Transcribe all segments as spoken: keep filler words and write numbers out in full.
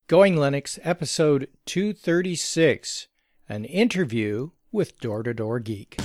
Going Linux, episode two thirty-six, an interview with Door to Door Geek.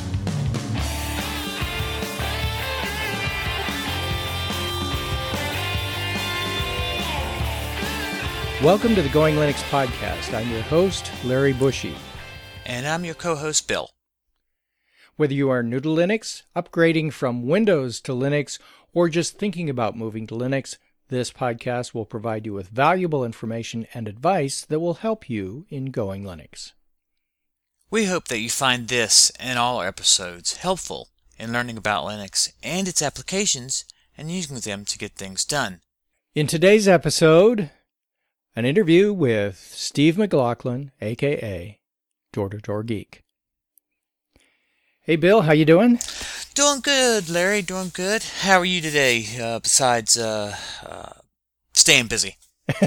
Welcome to the Going Linux podcast. I'm your host, Larry Bushy. And I'm your co-host, Bill. Whether you are new to Linux, upgrading from Windows to Linux, or just thinking about moving to Linux, this podcast will provide you with valuable information and advice that will help you in Going Linux. We hope that you find this and all our episodes helpful in learning about Linux and its applications and using them to get things done. In today's episode, an interview with Steve McLaughlin, aka Door to Door Geek. Hey Bill, how you doing? Doing good, Larry, doing good. How are you today, uh, besides uh, uh, staying busy?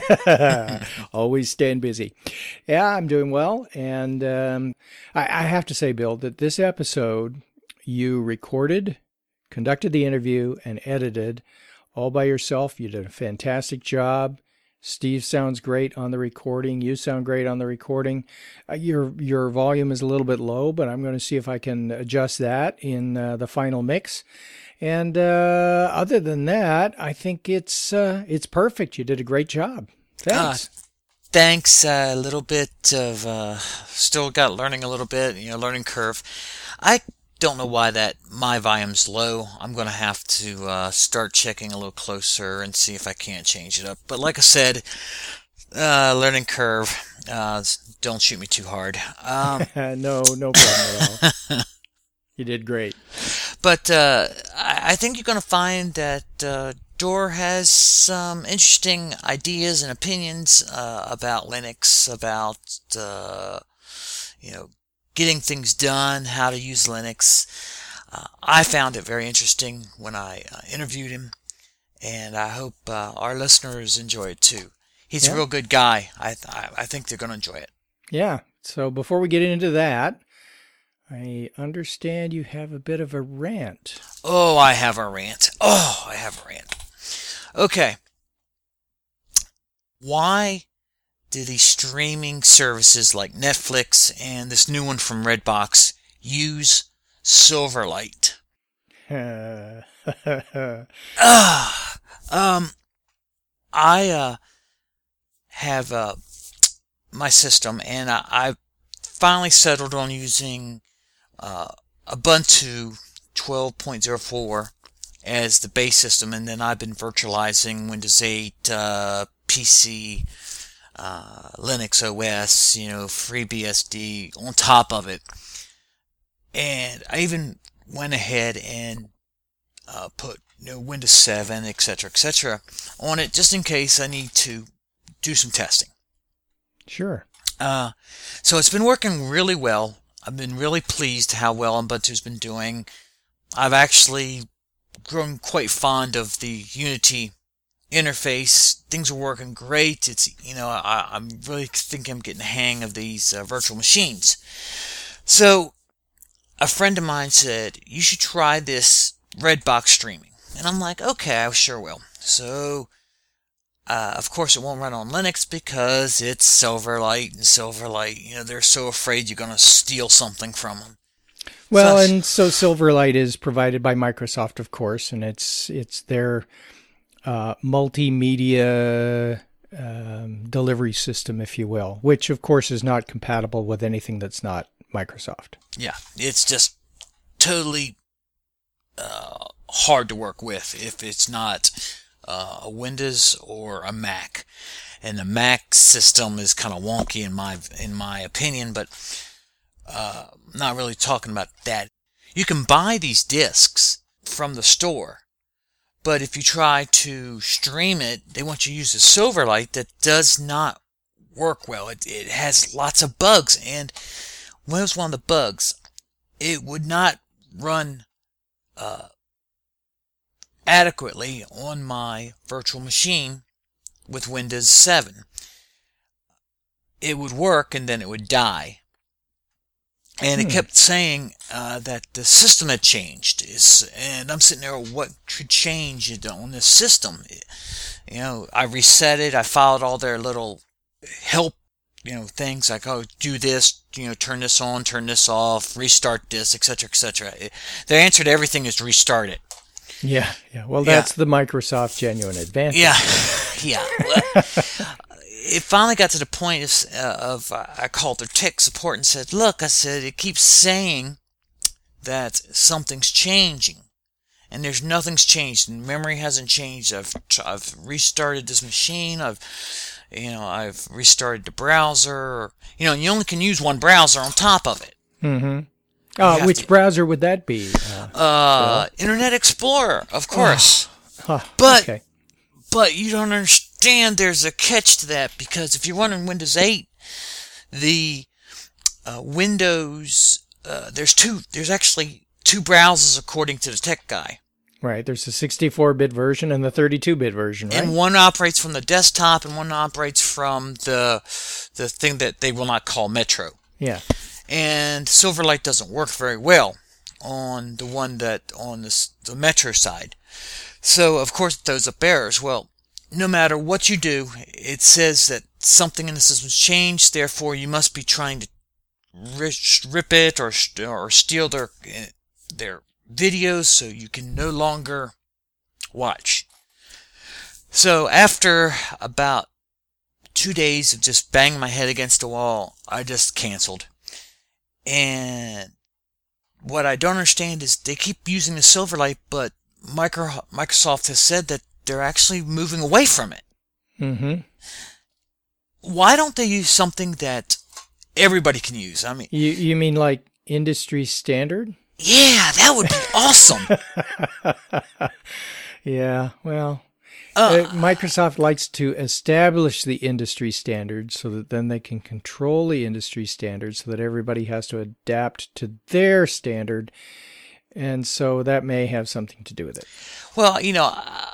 Always staying busy. Yeah, I'm doing well. And um, I, I have to say, Bill, that this episode you recorded, conducted the interview, and edited all by yourself. You did a fantastic job. Steve sounds great on the recording. You sound great on the recording. Uh, your your volume is a little bit low, but I'm going to see if I can adjust that in uh, the final mix. And uh, other than that, I think it's uh, it's perfect. You did a great job. Thanks. Uh, thanks. A uh, little bit of uh, still got learning a little bit. You know, learning curve. I don't know why that my volume's low. I'm going to have to uh, start checking a little closer and see if I can't change it up. But like I said, uh, learning curve. Uh, don't shoot me too hard. Um, no, no problem at all. You did great. But uh, I, I think you're going to find that uh, Door has some interesting ideas and opinions uh, about Linux, about uh, you know. getting things done, how to use Linux. Uh, I found it very interesting when I uh, interviewed him, and I hope uh, our listeners enjoy it too. He's yeah. a real good guy. I th- I think they're going to enjoy it. Yeah. So before we get into that, I understand you have a bit of a rant. Oh, I have a rant. Oh, I have a rant. Okay. Why do these streaming services like Netflix and this new one from Redbox use Silverlight? uh, um, I uh, have uh, my system, and I, I finally settled on using uh, Ubuntu twelve point oh four as the base system, and then I've been virtualizing Windows eight, uh, P C, Uh, Linux O S, you know, FreeBSD on top of it. And I even went ahead and uh, put, you know, Windows seven, et cetera, et cetera on it just in case I need to do some testing. Sure. Uh, so it's been working really well. I've been really pleased how well Ubuntu's been doing. I've actually grown quite fond of the Unity interface. Things are working great. It's, you know, I, I'm really think I'm getting the hang of these uh, virtual machines. So a friend of mine said, you should try this Redbox streaming. And I'm like, okay, I sure will. So, uh, of course it won't run on Linux because it's Silverlight, and Silverlight, you know, they're so afraid you're going to steal something from them. Well, so, and so Silverlight is provided by Microsoft, of course, and it's it's their Uh, multimedia um, delivery system, if you will, which of course is not compatible with anything that's not Microsoft. Yeah, it's just totally uh, hard to work with if it's not uh, a Windows or a Mac. And the Mac system is kind of wonky in my in my opinion, but uh, I'm not really talking about that. You can buy these discs from the store. But if you try to stream it, they want you to use a Silverlight that does not work well. It, it has lots of bugs. And what was one of the bugs? It would not run uh, adequately on my virtual machine with Windows seven. It would work and then it would die. And it kept saying uh, that the system had changed. It's, and I'm sitting there, what should change on this system? You know, I reset it. I followed all their little help, you know, things like, oh, do this, you know, turn this on, turn this off, restart this, et cetera, et cetera. Their answer to everything is to restart it. Yeah, yeah. Well, that's yeah. the Microsoft genuine advantage. Yeah, yeah. Well, it finally got to the point of, uh, of uh, I called their tech support and said, look, I said, it keeps saying that something's changing. And there's nothing's changed, and memory hasn't changed. I've I've restarted this machine. I've you know I've restarted the browser. You know, and you only can use one browser on top of it. Mm-hmm. Uh, which to, browser would that be? Uh, uh, Internet Explorer, of course. Oh. Huh. But okay. but you don't understand. There's a catch to that, because if you're running Windows eight, the uh, Windows uh, there's two. There's actually two browsers according to the tech guy. Right. There's a sixty-four bit version and the thirty-two bit version, right? And one operates from the desktop and one operates from the the thing that they will not call Metro. Yeah. And Silverlight doesn't work very well on the one that on the, the Metro side. So, of course, those up errors. Well, no matter what you do, it says that something in the system's changed, therefore you must be trying to rip it or or steal their their videos so you can no longer watch. So after about two days of just banging my head against the wall, I just canceled. And what I don't understand is they keep using the Silverlight, but Micro, Microsoft has said that they're actually moving away from it. Mm-hmm. Why don't they use something that everybody can use? I mean, you you mean like industry standard? Yeah, that would be awesome. Yeah, well, uh, uh, Microsoft likes to establish the industry standards so that then they can control the industry standards so that everybody has to adapt to their standard. And so that may have something to do with it. Well, you know, uh,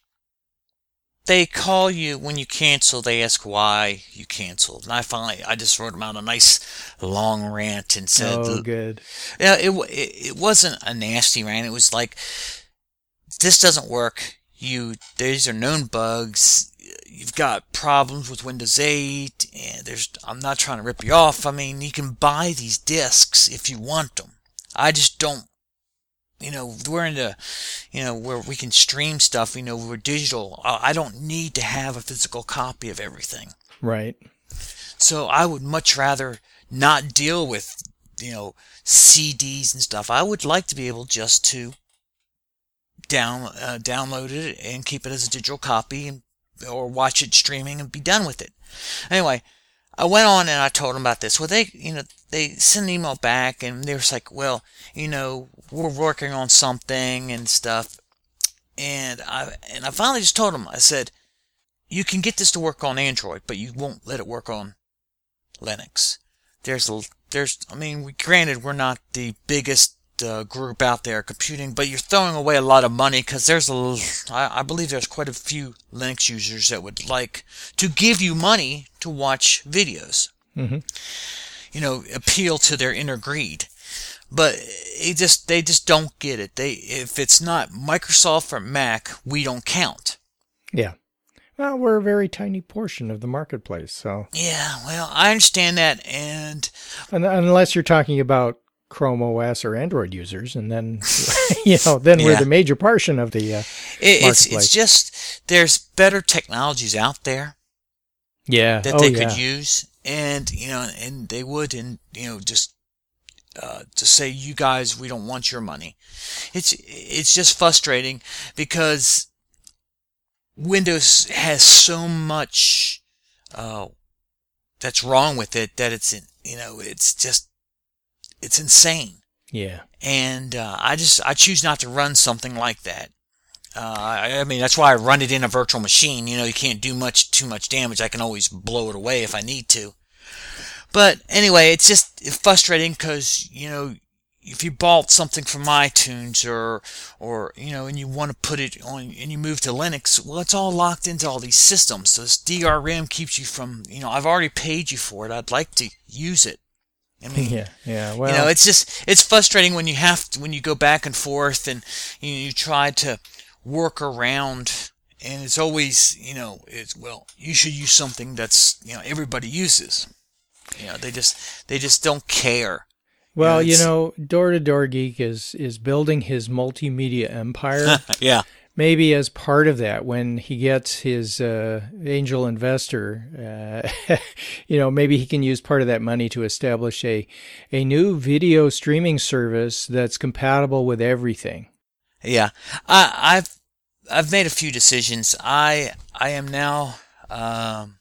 they call you when you cancel, they ask why you canceled. And I finally, I just wrote them out a nice long rant and said, oh, good. Yeah, it, it, it wasn't a nasty rant. It was like, this doesn't work. You, these are known bugs. You've got problems with Windows eight, and there's, I'm not trying to rip you off. I mean, you can buy these discs if you want them. I just don't, you know, we're in the, you know, where we can stream stuff, you know, we're digital. I don't need to have a physical copy of everything. Right. So I would much rather not deal with, you know, C Ds and stuff. I would like to be able just to down uh, download it and keep it as a digital copy, and, or watch it streaming and be done with it. Anyway, I went on and I told them about this. Well, they, you know, they sent an email back and they were like, well, you know, we're working on something and stuff. And I, and I finally just told them, I said, you can get this to work on Android, but you won't let it work on Linux. There's a, there's, I mean, we, granted, we're not the biggest uh, group out there computing, but you're throwing away a lot of money, because there's a, I, I believe there's quite a few Linux users that would like to give you money to watch videos. Mm-hmm. You know, appeal to their inner greed. But it just, they just don't get it. They, if it's not Microsoft or Mac, we don't count. Yeah. Well, we're a very tiny portion of the marketplace, so. Yeah, well, I understand that, and unless you're talking about Chrome O S or Android users, and then, you know, then yeah. we're the major portion of the uh, it, marketplace. It's, it's just, there's better technologies out there. Yeah. That oh, they yeah. could use, and, you know, and they would, and, you know, just, uh, to say, you guys, we don't want your money. It's, it's just frustrating, because Windows has so much, uh, that's wrong with it, that it's, you know, it's just, it's insane. Yeah. And, uh, I just, I choose not to run something like that. Uh, I, I mean, that's why I run it in a virtual machine. You know, you can't do much, too much damage. I can always blow it away if I need to. But anyway, it's just frustrating, because, you know, if you bought something from iTunes or, or, you know, and you want to put it on, and you move to Linux, well, it's all locked into all these systems. So this D R M keeps you from, you know, I've already paid you for it. I'd like to use it. I mean, yeah, yeah. Well, you know, it's just, it's frustrating when you have to, when you go back and forth and you, you try to work around and it's always, you know, it's, well, you should use something that's, you know, everybody uses. You know, they just, they just don't care. Well, you know, you know, Door to Door Geek is, is building his multimedia empire. Yeah. Maybe as part of that, when he gets his uh, angel investor, uh, you know, maybe he can use part of that money to establish a, a new video streaming service that's compatible with everything. Yeah, I, I've I've made a few decisions. I I am now. Um,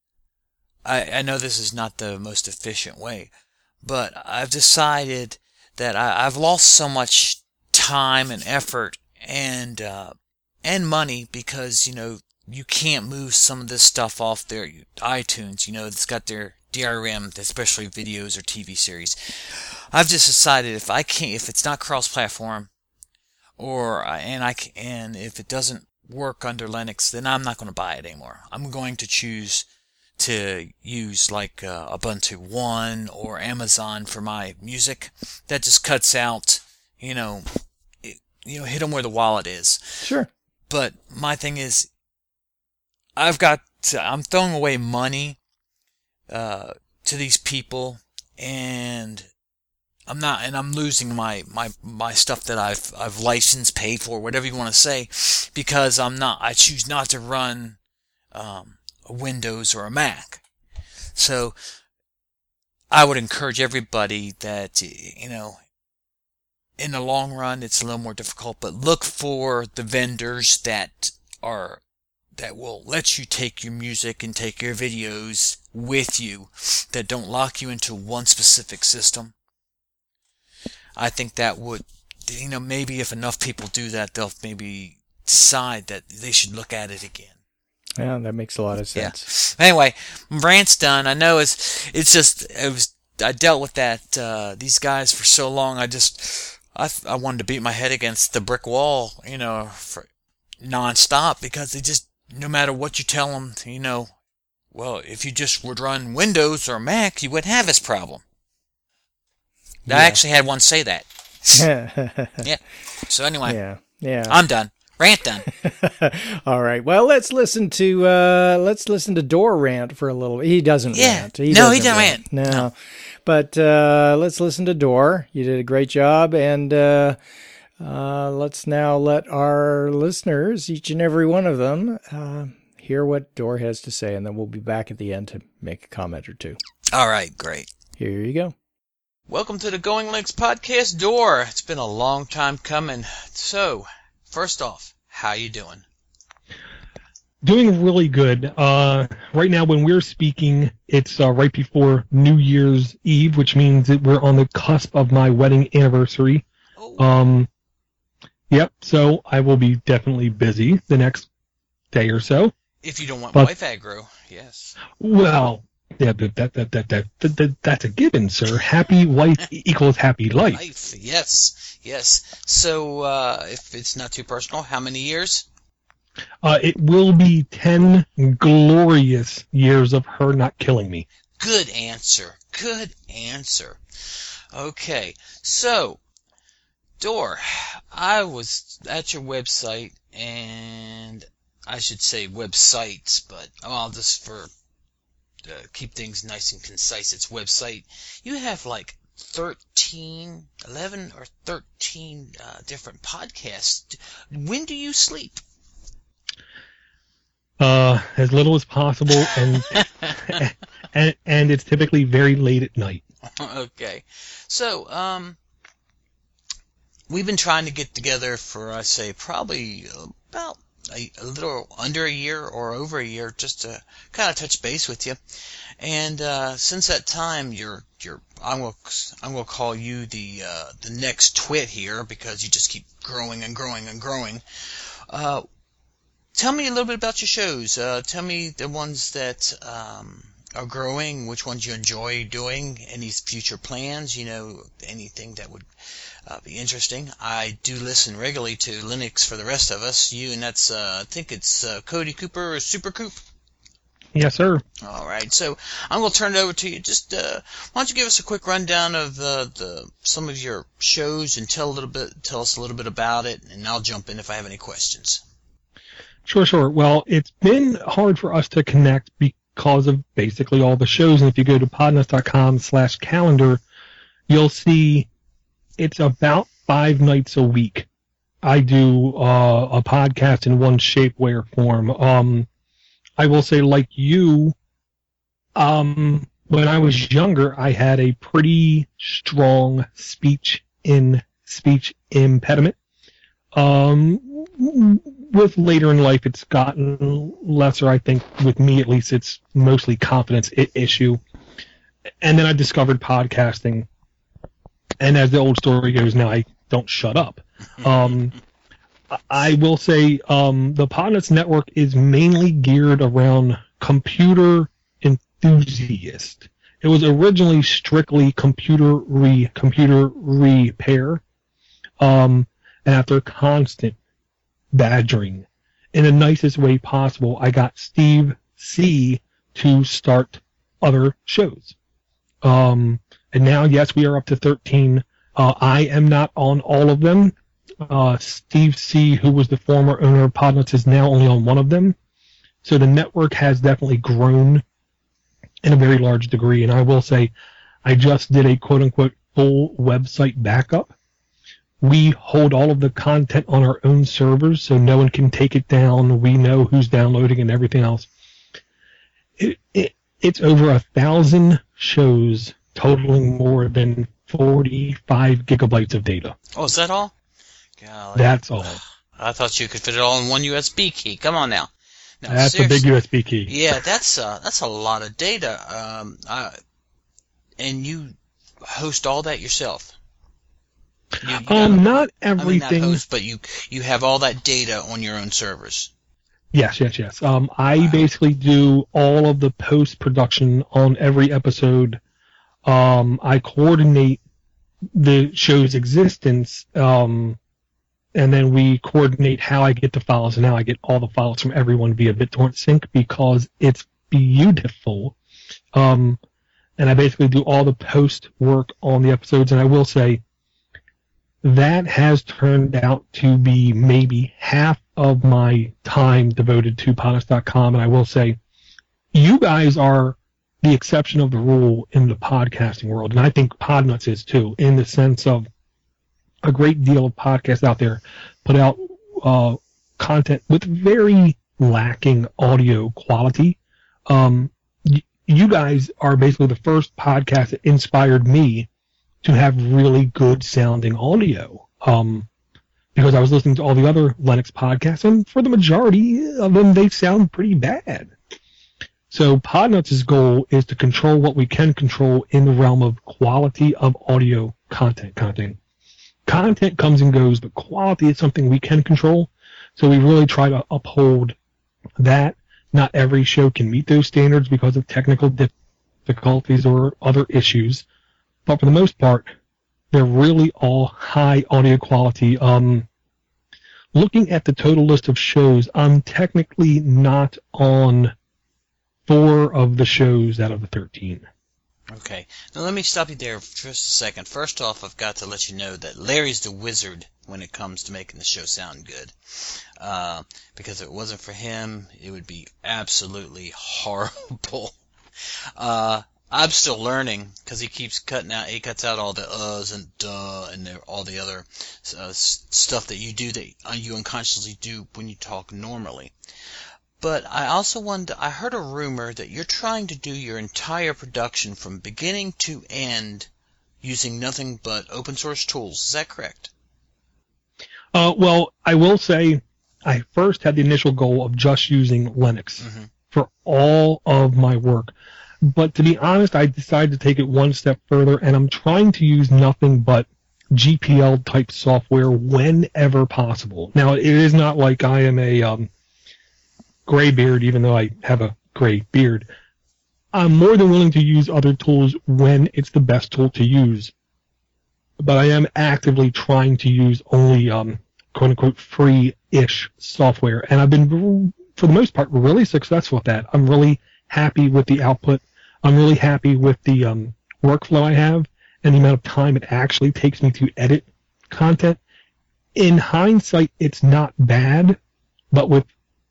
I I know this is not the most efficient way, but I've decided that I, I've lost so much time and effort and uh, and money because, you know, you can't move some of this stuff off their iTunes. You know, it's got their D R M, especially videos or T V series. I've just decided if I can't, if it's not cross-platform, or and I and if it doesn't work under Linux, then I'm not going to buy it anymore. I'm going to choose to use like uh, Ubuntu One or Amazon for my music. That just cuts out, you know, it, you know, hit them where the wallet is. Sure. But my thing is, I've got to, I'm throwing away money uh, to these people, and I'm not, and I'm losing my, my, my stuff that I've I've licensed, paid for, whatever you want to say, because I'm not. I choose not to run um, a Windows or a Mac. So I would encourage everybody that, you know, in the long run, it's a little more difficult, but look for the vendors that are that will let you take your music and take your videos with you, that don't lock you into one specific system. I think that would, you know, maybe if enough people do that, they'll maybe decide that they should look at it again. Yeah, that makes a lot of sense. Yeah. Anyway, rant's done. I know it's it's just it was I dealt with that uh, these guys for so long. I just I I wanted to beat my head against the brick wall, you know, for nonstop, because they just, no matter what you tell them, you know, well, if you just would run Windows or Mac, you wouldn't have this problem. Yeah. I actually had one say that. Yeah. So anyway, yeah, yeah, I'm done. Rant done. All right. Well, let's listen to uh, let's listen to Door rant for a little. He doesn't yeah. rant. He no, doesn't he doesn't rant. rant. No. no. But uh, let's listen to Door. You did a great job, and uh, uh, let's now let our listeners, each and every one of them, uh, hear what Door has to say, and then we'll be back at the end to make a comment or two. All right. Great. Here you go. Welcome to the Going Linux Podcast, Door. It's been a long time coming. So, first off, how you doing? Doing really good. Uh, right now, when we're speaking, it's uh, right before New Year's Eve, which means that we're on the cusp of my wedding anniversary. Oh. Um, yep. So I will be definitely busy the next day or so. If you don't want but, wife aggro, yes. Well, yeah, that that that that that, that, that that's a given, sir. Happy wife equals happy life. Life, yes, yes. So, uh, if it's not too personal, how many years? Uh, it will be ten glorious years of her not killing me. Good answer. Good answer. Okay, so, Door, I was at your website, and I should say websites, but well, just for uh, keep things nice and concise, it's website. You have like thirteen, eleven or thirteen uh, different podcasts. When do you sleep? Uh, as little as possible, and, and and it's typically very late at night. Okay, so um, we've been trying to get together for, I say, probably about a, a little under a year or over a year, just to kind of touch base with you. And uh, since that time, you're you're I'm gonna I'm gonna call you the uh, the next twit here, because you just keep growing and growing and growing. Uh, Tell me a little bit about your shows. Uh, tell me the ones that um, are growing, which ones you enjoy doing, any future plans, you know, anything that would uh, be interesting. I do listen regularly to Linux for the Rest of Us. You, and that's, uh, I think it's uh, Cody Cooper or Super Coop. Yes, sir. All right, so I'm going to turn it over to you. Just uh, why don't you give us a quick rundown of uh, the some of your shows and tell a little bit, tell us a little bit about it, and I'll jump in if I have any questions. Sure, sure. Well, it's been hard for us to connect because of basically all the shows. And if you go to podnuts.com slash calendar, you'll see it's about five nights a week. I do uh, a podcast in one shape, way, or form. Um, I will say, like you, um, when I was younger, I had a pretty strong speech in speech impediment. Um, with later in life, it's gotten lesser. I think with me, at least, it's mostly confidence I- issue. And then I discovered podcasting. And as the old story goes, now I don't shut up. Um, I will say um, the Podnuts Network is mainly geared around computer enthusiasts. It was originally strictly computer re computer repair. Um, and after constant badgering in the nicest way possible, I got Steve C to start other shows. Um, and now, yes, we are up to thirteen. Uh, I am not on all of them. Uh, Steve C, who was the former owner of Podnuts, is now only on one of them. So the network has definitely grown in a very large degree. And I will say, I just did a quote-unquote full website backup. We hold all of the content on our own servers, so no one can take it down. We know who's downloading and everything else. It, it, it's over a thousand shows, totaling more than forty-five gigabytes of data. Oh, is that all? Golly. That's all. I thought you could fit it all in one U S B key. Come on now. No, that's seriously. A big U S B key. Yeah, that's uh, that's a lot of data. Um, I, and you host all that yourself. You, you um, not everything. I mean, not host, but you you have all that data on your own servers. Yes, yes, yes. Um, I wow. basically do all of the post production on every episode. Um, I coordinate the show's existence. Um. And then we coordinate how I get the files, and now I get all the files from everyone via BitTorrent Sync because it's beautiful. Um, and I basically do all the post work on the episodes, and I will say that has turned out to be maybe half of my time devoted to Podnuts dot com. And I will say you guys are the exception of the rule in the podcasting world, and I think Podnuts is too, in the sense of a great deal of podcasts out there put out uh, content with very lacking audio quality. Um, y- you guys are basically the first podcast that inspired me to have really good sounding audio. Um, because I was listening to all the other Linux podcasts, and for the majority of them, they sound pretty bad. So Podnuts' goal is to control what we can control in the realm of quality of audio content. Content. Content comes and goes, but quality is something we can control. So we really try to uphold that. Not every show can meet those standards because of technical difficulties or other issues. But for the most part, they're really all high audio quality. Um, looking at the total list of shows, I'm technically not on four of the shows out of the thirteen. Okay. Now let me stop you there for just a second. First off, I've got to let you know that Larry's the wizard when it comes to making the show sound good. Uh, because if it wasn't for him, it would be absolutely horrible. Uh, I'm still learning because he keeps cutting out, he cuts out all the uhs and duh and all the other uh, stuff that you do that you unconsciously do when you talk normally. But I also wanted to, I heard a rumor that you're trying to do your entire production from beginning to end using nothing but open source tools. Is that correct? Uh, well, I will say I first had the initial goal of just using Linux mm-hmm. for all of my work. But to be honest, I decided to take it one step further, and I'm trying to use nothing but G P L type software whenever possible. Now, it is not like I am a um, gray beard, even though I have a gray beard. I'm more than willing to use other tools when it's the best tool to use. But I am actively trying to use only um, quote-unquote free-ish software. And I've been, for the most part, really successful with that. I'm really happy with the output. I'm really happy with the um, workflow I have and the amount of time it actually takes me to edit content. In hindsight, it's not bad, but with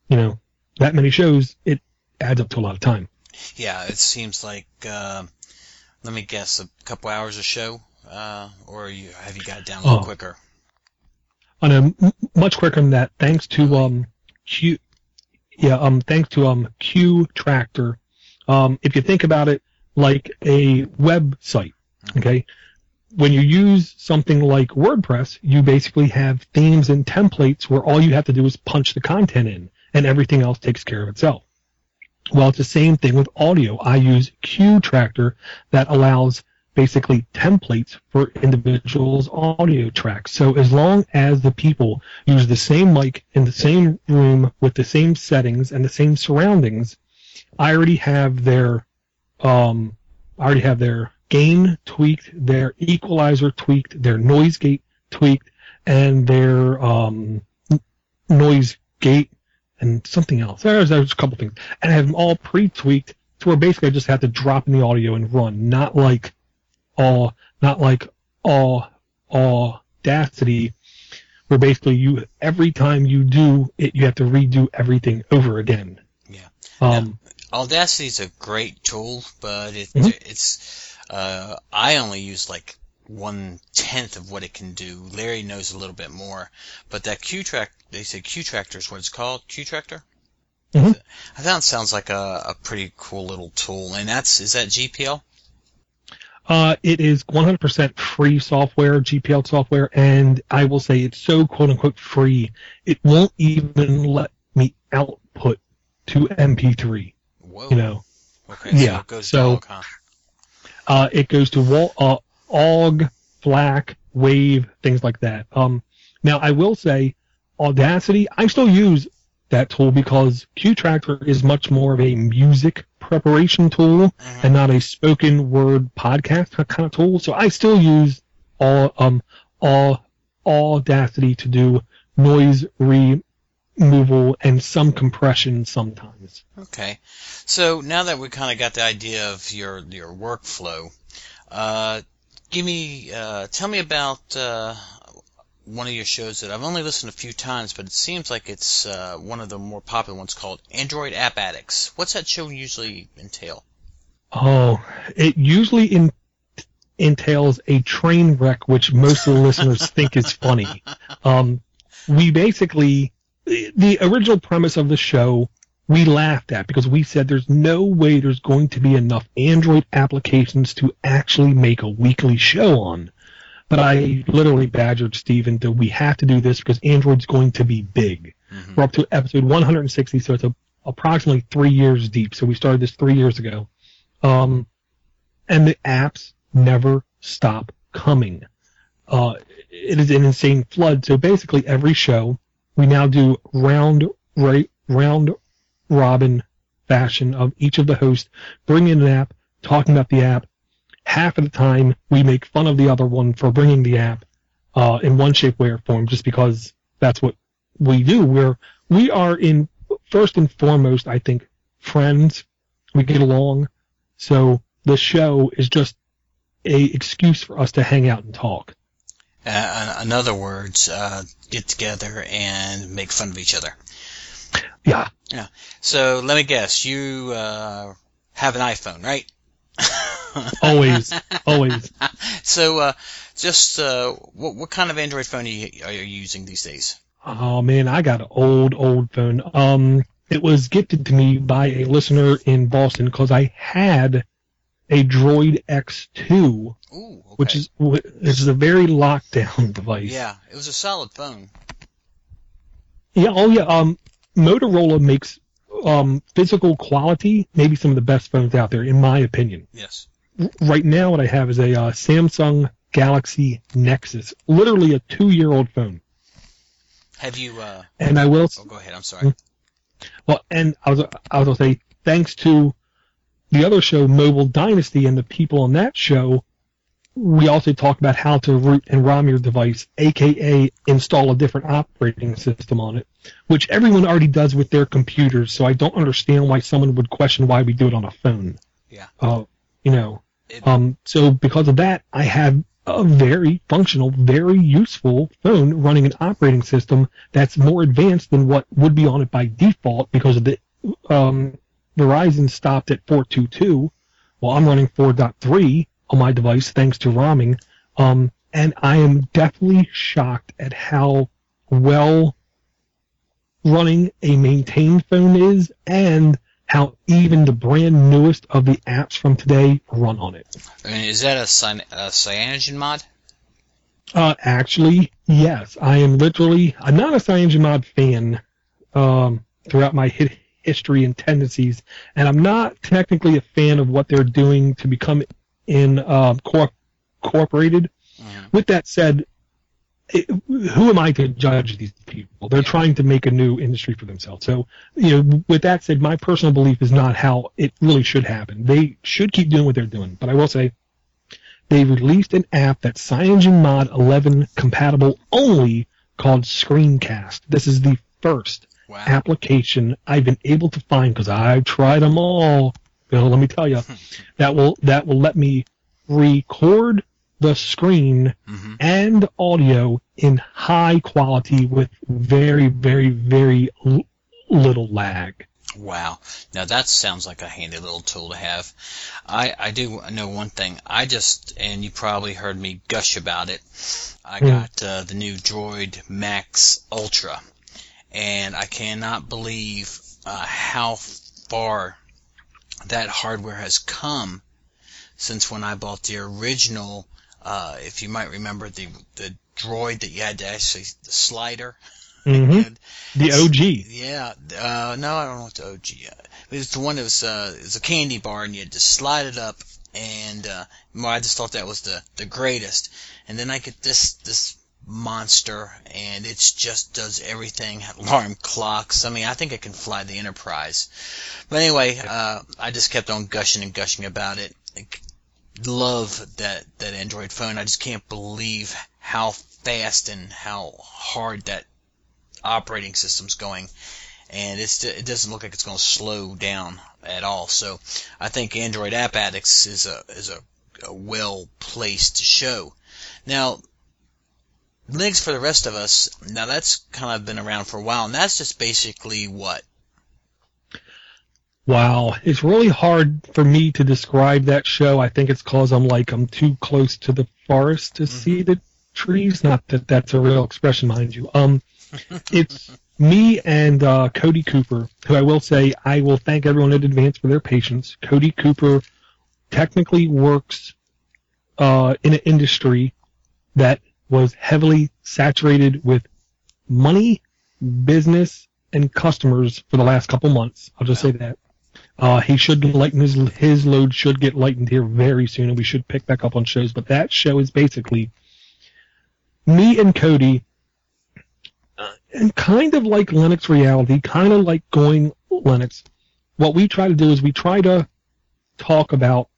you know, that many shows, it adds up to a lot of time. Yeah, it seems like, uh, let me guess, a couple hours a show, uh, or you, have you got it down a little Oh. quicker? On a m- much quicker than that, thanks to um Q, yeah, um, thanks to um Q Tractor. Um, if you think about it like a website, okay, when you use something like WordPress, you basically have themes and templates where all you have to do is punch the content in, and everything else takes care of itself. Well, it's the same thing with audio. I use Q Tractor that allows basically templates for individuals' audio tracks. So as long as the people use the same mic in the same room with the same settings and the same surroundings, I already have their, um, I already have their gain tweaked, their equalizer tweaked, their noise gate tweaked, and their um, noise gate and something else. There's, there's a couple things, and I have them all pre-tweaked to where basically I just have to drop in the audio and run, not like all, not like all Audacity, where basically you every time you do it, you have to redo everything over again. Yeah. Um, Now, Audacity is a great tool, but it, Mhm. it's uh, I only use like one tenth of what it can do. Larry knows a little bit more, but that Q track, they say Q Tractor is what it's called. Q Tractor. Mhm. I found it sounds like a, a pretty cool little tool, and that's is that G P L? Uh, it is one hundred percent free software, G P L software, and I will say it's so quote-unquote free, it won't even let me output to M P three, Whoa. you know. Okay. Yeah, So it goes so- to O G, huh? Uh, it goes to wall, uh, O G, FLAC, WAVE, things like that. Um, now, I will say, Audacity, I still use that tool because Q Tractor is much more of a music preparation tool Mhm. and not a spoken word podcast kind of tool. So I still use all um all Audacity to do noise removal and some compression sometimes. Okay. So now that we kind of got the idea of your your workflow, uh, give me uh, tell me about uh, one of your shows that I've only listened a few times, but it seems like it's uh, one of the more popular ones called Android App Addicts. What's that show usually entail? Oh, it usually in, entails a train wreck, which most of the listeners think is funny. Um, we basically, the original premise of the show, we laughed at because we said there's no way there's going to be enough Android applications to actually make a weekly show on. But I literally badgered Steve into, we have to do this because Android's going to be big. Mm-hmm. We're up to episode one hundred sixty, so it's a, approximately three years deep. So we started this three years ago. Um, and the apps never stop coming. Uh, it is an insane flood. So basically every show, we now do round, right, round robin fashion of each of the hosts bring in an app, talking about the app. Half of the time, we make fun of the other one for bringing the app uh, in one shape, way, or form, just because that's what we do. We're we are in first and foremost, I think, friends. We get along, so the show is just a excuse for us to hang out and talk. Uh, in other words, uh, get together and make fun of each other. Yeah. Yeah. So let me guess, you uh, have an iPhone, right? Always, always. So, uh, just uh, what what kind of Android phone are you, are you using these days? Oh man, I got an old, old phone. Um, it was gifted to me by a listener in Boston because I had a Droid X two, Ooh, okay. which is which is a very locked down device. Yeah, it was a solid phone. Yeah. Oh yeah. Um, Motorola makes um physical quality maybe some of the best phones out there, in my opinion. Yes. R- right now, what I have is a uh, Samsung Galaxy Nexus, literally a two-year-old phone. Have you? Uh, And I will. oh, go ahead. I'm sorry. Well, and I was I was gonna say, thanks to the other show, Mobile Dynasty, and the people on that show, we also talked about how to root and ROM your device, aka install a different operating system on it, which everyone already does with their computers. So I don't understand why someone would question why we do it on a phone. Yeah. Uh, you know. It- Um. So because of that, I have a very functional, very useful phone running an operating system that's more advanced than what would be on it by default because of the um, Verizon stopped at four two two. Well, I'm running four point three on my device thanks to roaming, um, and I am definitely shocked at how well running a maintained phone is and how even the brand newest of the apps from today run on it. And is that a, cy- a CyanogenMod? Uh, actually, yes. I am literally, I'm not a CyanogenMod fan um, throughout my hi- history and tendencies, and I'm not technically a fan of what they're doing to become in uh, co- incorporated. Mm-hmm. With that said, it, who am I to judge these people? They're trying to make a new industry for themselves. So, you know, with that said, my personal belief is not how it really should happen. They should keep doing what they're doing. But I will say, they released an app that's CyanogenMod eleven compatible only called Screencast. This is the first wow. application I've been able to find, because I've tried them all. You know, let me tell you, that will that will let me record the screen mm-hmm. and audio in high quality with very, very, very l- little lag. Wow. Now that sounds like a handy little tool to have. I, I do know one thing. I just, and you probably heard me gush about it, I mm. got uh, the new Droid Max Ultra. And I cannot believe uh, how far that hardware has come since when I bought the original. Uh, if you might remember the the droid that you had to actually, the slider. Mm-hmm. The O G. Yeah. Uh, no, I don't know what the O G is. It was the one that was, uh, it was a candy bar and you had to slide it up and, uh, well, I just thought that was the, the greatest. And then I get this, this monster and it just does everything. Alarm clocks. I mean, I think I can fly the Enterprise. But anyway, uh, I just kept on gushing and gushing about it. Like, love that, that Android phone. I just can't believe how fast and how hard that operating system's going, and it's, it doesn't look like it's going to slow down at all. So I think Android App Addicts is a is a, a well-placed show. Now, Linux for the Rest of Us, now that's kind of been around for a while, and that's just basically what? Wow, it's really hard for me to describe that show. I think it's because I'm like I'm too close to the forest to mm-hmm. see the trees. Not that that's a real expression, mind you. Um, it's me and uh, Cody Cooper, who I will say I will thank everyone in advance for their patience. Cody Cooper technically works uh, in an industry that was heavily saturated with money, business, and customers for the last couple months. I'll just say that. Uh, he should lighten his his load should get lightened here very soon, and we should pick back up on shows. But that show is basically me and Cody, uh, and kind of like Linux Reality, kind of like Going Linux. What we try to do is we try to talk about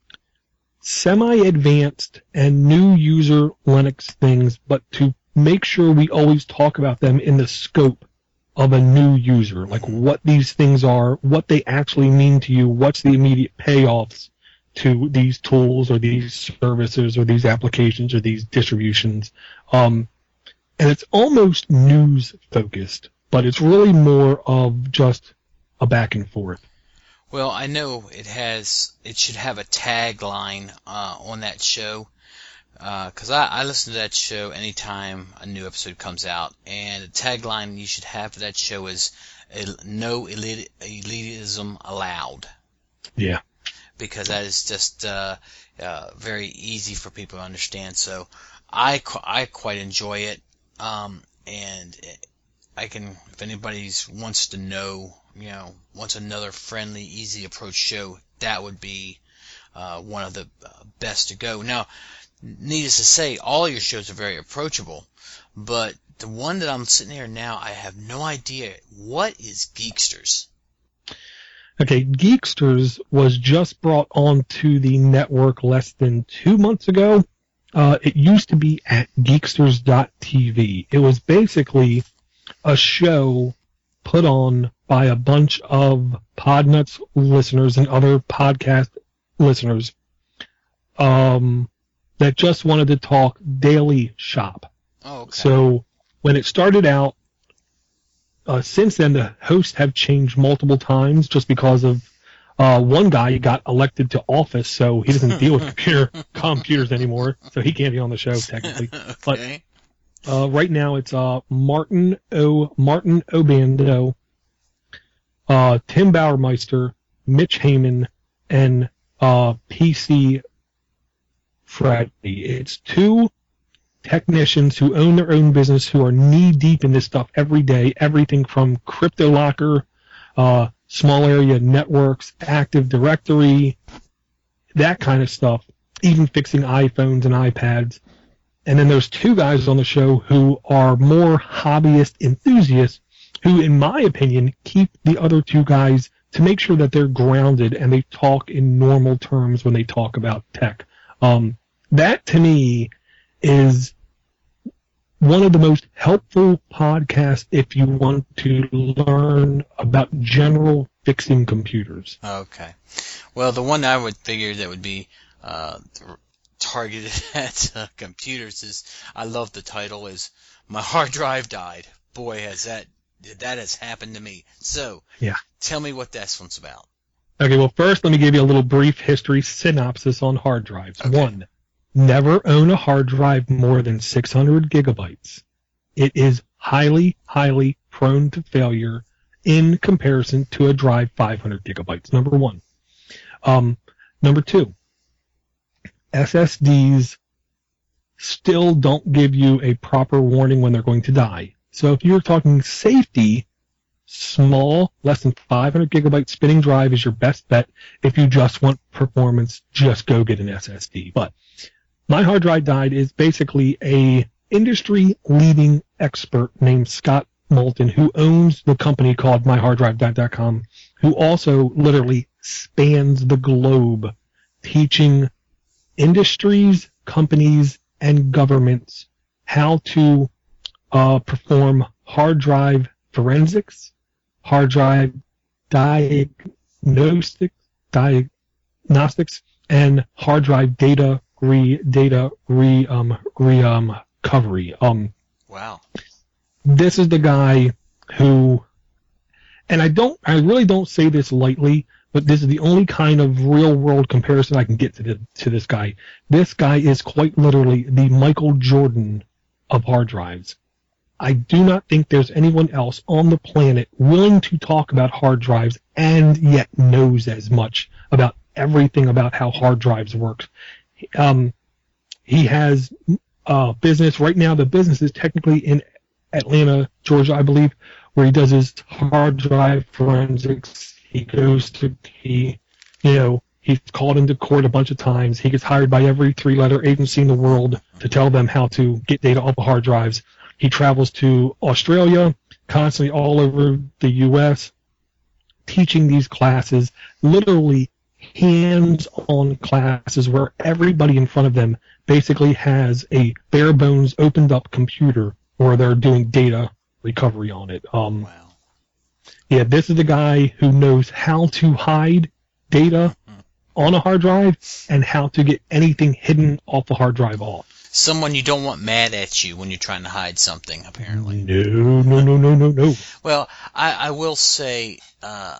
semi-advanced and new user Linux things, but to make sure we always talk about them in the scope of a new user, like what these things are, what they actually mean to you, what's the immediate payoffs to these tools or these services or these applications or these distributions. Um, and it's almost news focused, but it's really more of just a back and forth. Well, I know it has, it should have a tagline uh, on that show. Because uh, I, I listen to that show anytime a new episode comes out, and the tagline you should have for that show is "No elite, elitism allowed." Yeah. Because that is just uh, uh, very easy for people to understand. So I, I quite enjoy it, um, and I can, if anybody wants to know, you know, wants another friendly, easy approach show, that would be uh, one of the best to go. Now, needless to say, all your shows are very approachable, but the one that I'm sitting here now, I have no idea. What is Geeksters? Okay, Geeksters was just brought onto the network less than two months ago. Uh, it used to be at geeksters dot t v. It was basically a show put on by a bunch of Podnuts listeners and other podcast listeners. Um... that just wanted to talk daily shop. Oh, okay. So when it started out, uh, since then the hosts have changed multiple times just because of uh, one guy got elected to office, so he doesn't deal with computer computers anymore, so he can't be on the show technically. Okay. But uh, right now it's uh, Martin O. Martin Obando, uh, Tim Bauermeister, Mitch Heyman, and uh, P C Friday. It's two technicians who own their own business who are knee deep in this stuff every day. Everything from CryptoLocker, uh, small area networks, Active Directory, that kind of stuff. Even fixing iPhones and iPads. And then there's two guys on the show who are more hobbyist enthusiasts who, in my opinion, keep the other two guys to make sure that they're grounded and they talk in normal terms when they talk about tech. Um, that, to me, is one of the most helpful podcasts if you want to learn about general fixing computers. Okay. Well, the one I would figure that would be uh, targeted at uh, computers is, I love the title, is My Hard Drive Died. Boy, has that that has happened to me. So, yeah. Tell me what this one's about. Okay, well, first let me give you a little brief history synopsis on hard drives. Okay. One, never own a hard drive more than six hundred gigabytes. It is highly, highly prone to failure in comparison to a drive five hundred gigabytes. Number one. Um, number two, S S Ds still don't give you a proper warning when they're going to die. So if you're talking safety, small, less than five hundred gigabyte spinning drive is your best bet. If you just want performance, just go get an S S D. But My Hard Drive Died is basically a industry-leading expert named Scott Moulton, who owns the company called my hard drive died dot com, who also literally spans the globe teaching industries, companies, and governments how to uh, perform hard drive forensics, hard drive diagnostics, diagnostics, and hard drive data re data re um re um recovery. Um, wow. This is the guy who, and I don't, I really don't say this lightly, but this is the only kind of real world comparison I can get to the, to this guy. This guy is quite literally the Michael Jordan of hard drives. I do not think there's anyone else on the planet willing to talk about hard drives and yet knows as much about everything about how hard drives work. Um, he has a business right now. The business is technically in Atlanta, Georgia, I believe, where he does his hard drive forensics. He goes to, he, you know, he's called into court a bunch of times. He gets hired by every three-letter agency in the world to tell them how to get data off of hard drives. He travels to Australia, constantly all over the U S, teaching these classes, literally hands-on classes where everybody in front of them basically has a bare-bones opened-up computer where they're doing data recovery on it. Um, Wow. Yeah, this is the guy who knows how to hide data on a hard drive and how to get anything hidden off the hard drive off. Someone you don't want mad at you when you're trying to hide something, apparently. No, no, no, no, no, no. Well, I, I will say, uh,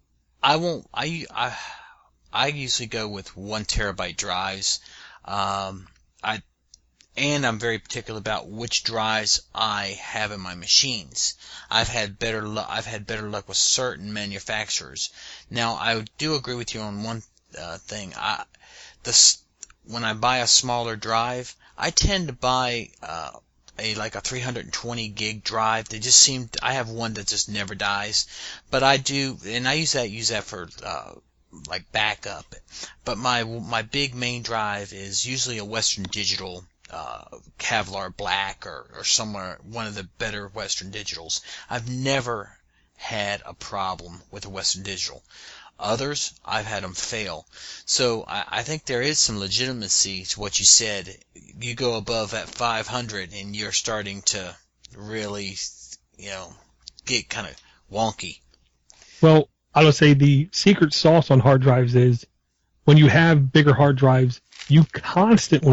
I won't, I, I, I usually go with one terabyte drives. Um, I, and I'm very particular about which drives I have in my machines. I've had better luck, I've had better luck with certain manufacturers. Now, I do agree with you on one, uh, thing. I, the, when I buy a smaller drive, I tend to buy uh, a like a three hundred twenty gig drive. They just seem. I have one that just never dies, but I do, and I use that use that for uh, like backup. But my my big main drive is usually a Western Digital uh, Kevlar Black or or somewhere one of the better Western Digitals. I've never had a problem with a Western Digital. Others, I've had them fail. So I, I think there is some legitimacy to what you said. You go above that five hundred and you're starting to really, you know, get kind of wonky. Well, I would say the secret sauce on hard drives is when you have bigger hard drives, you constantly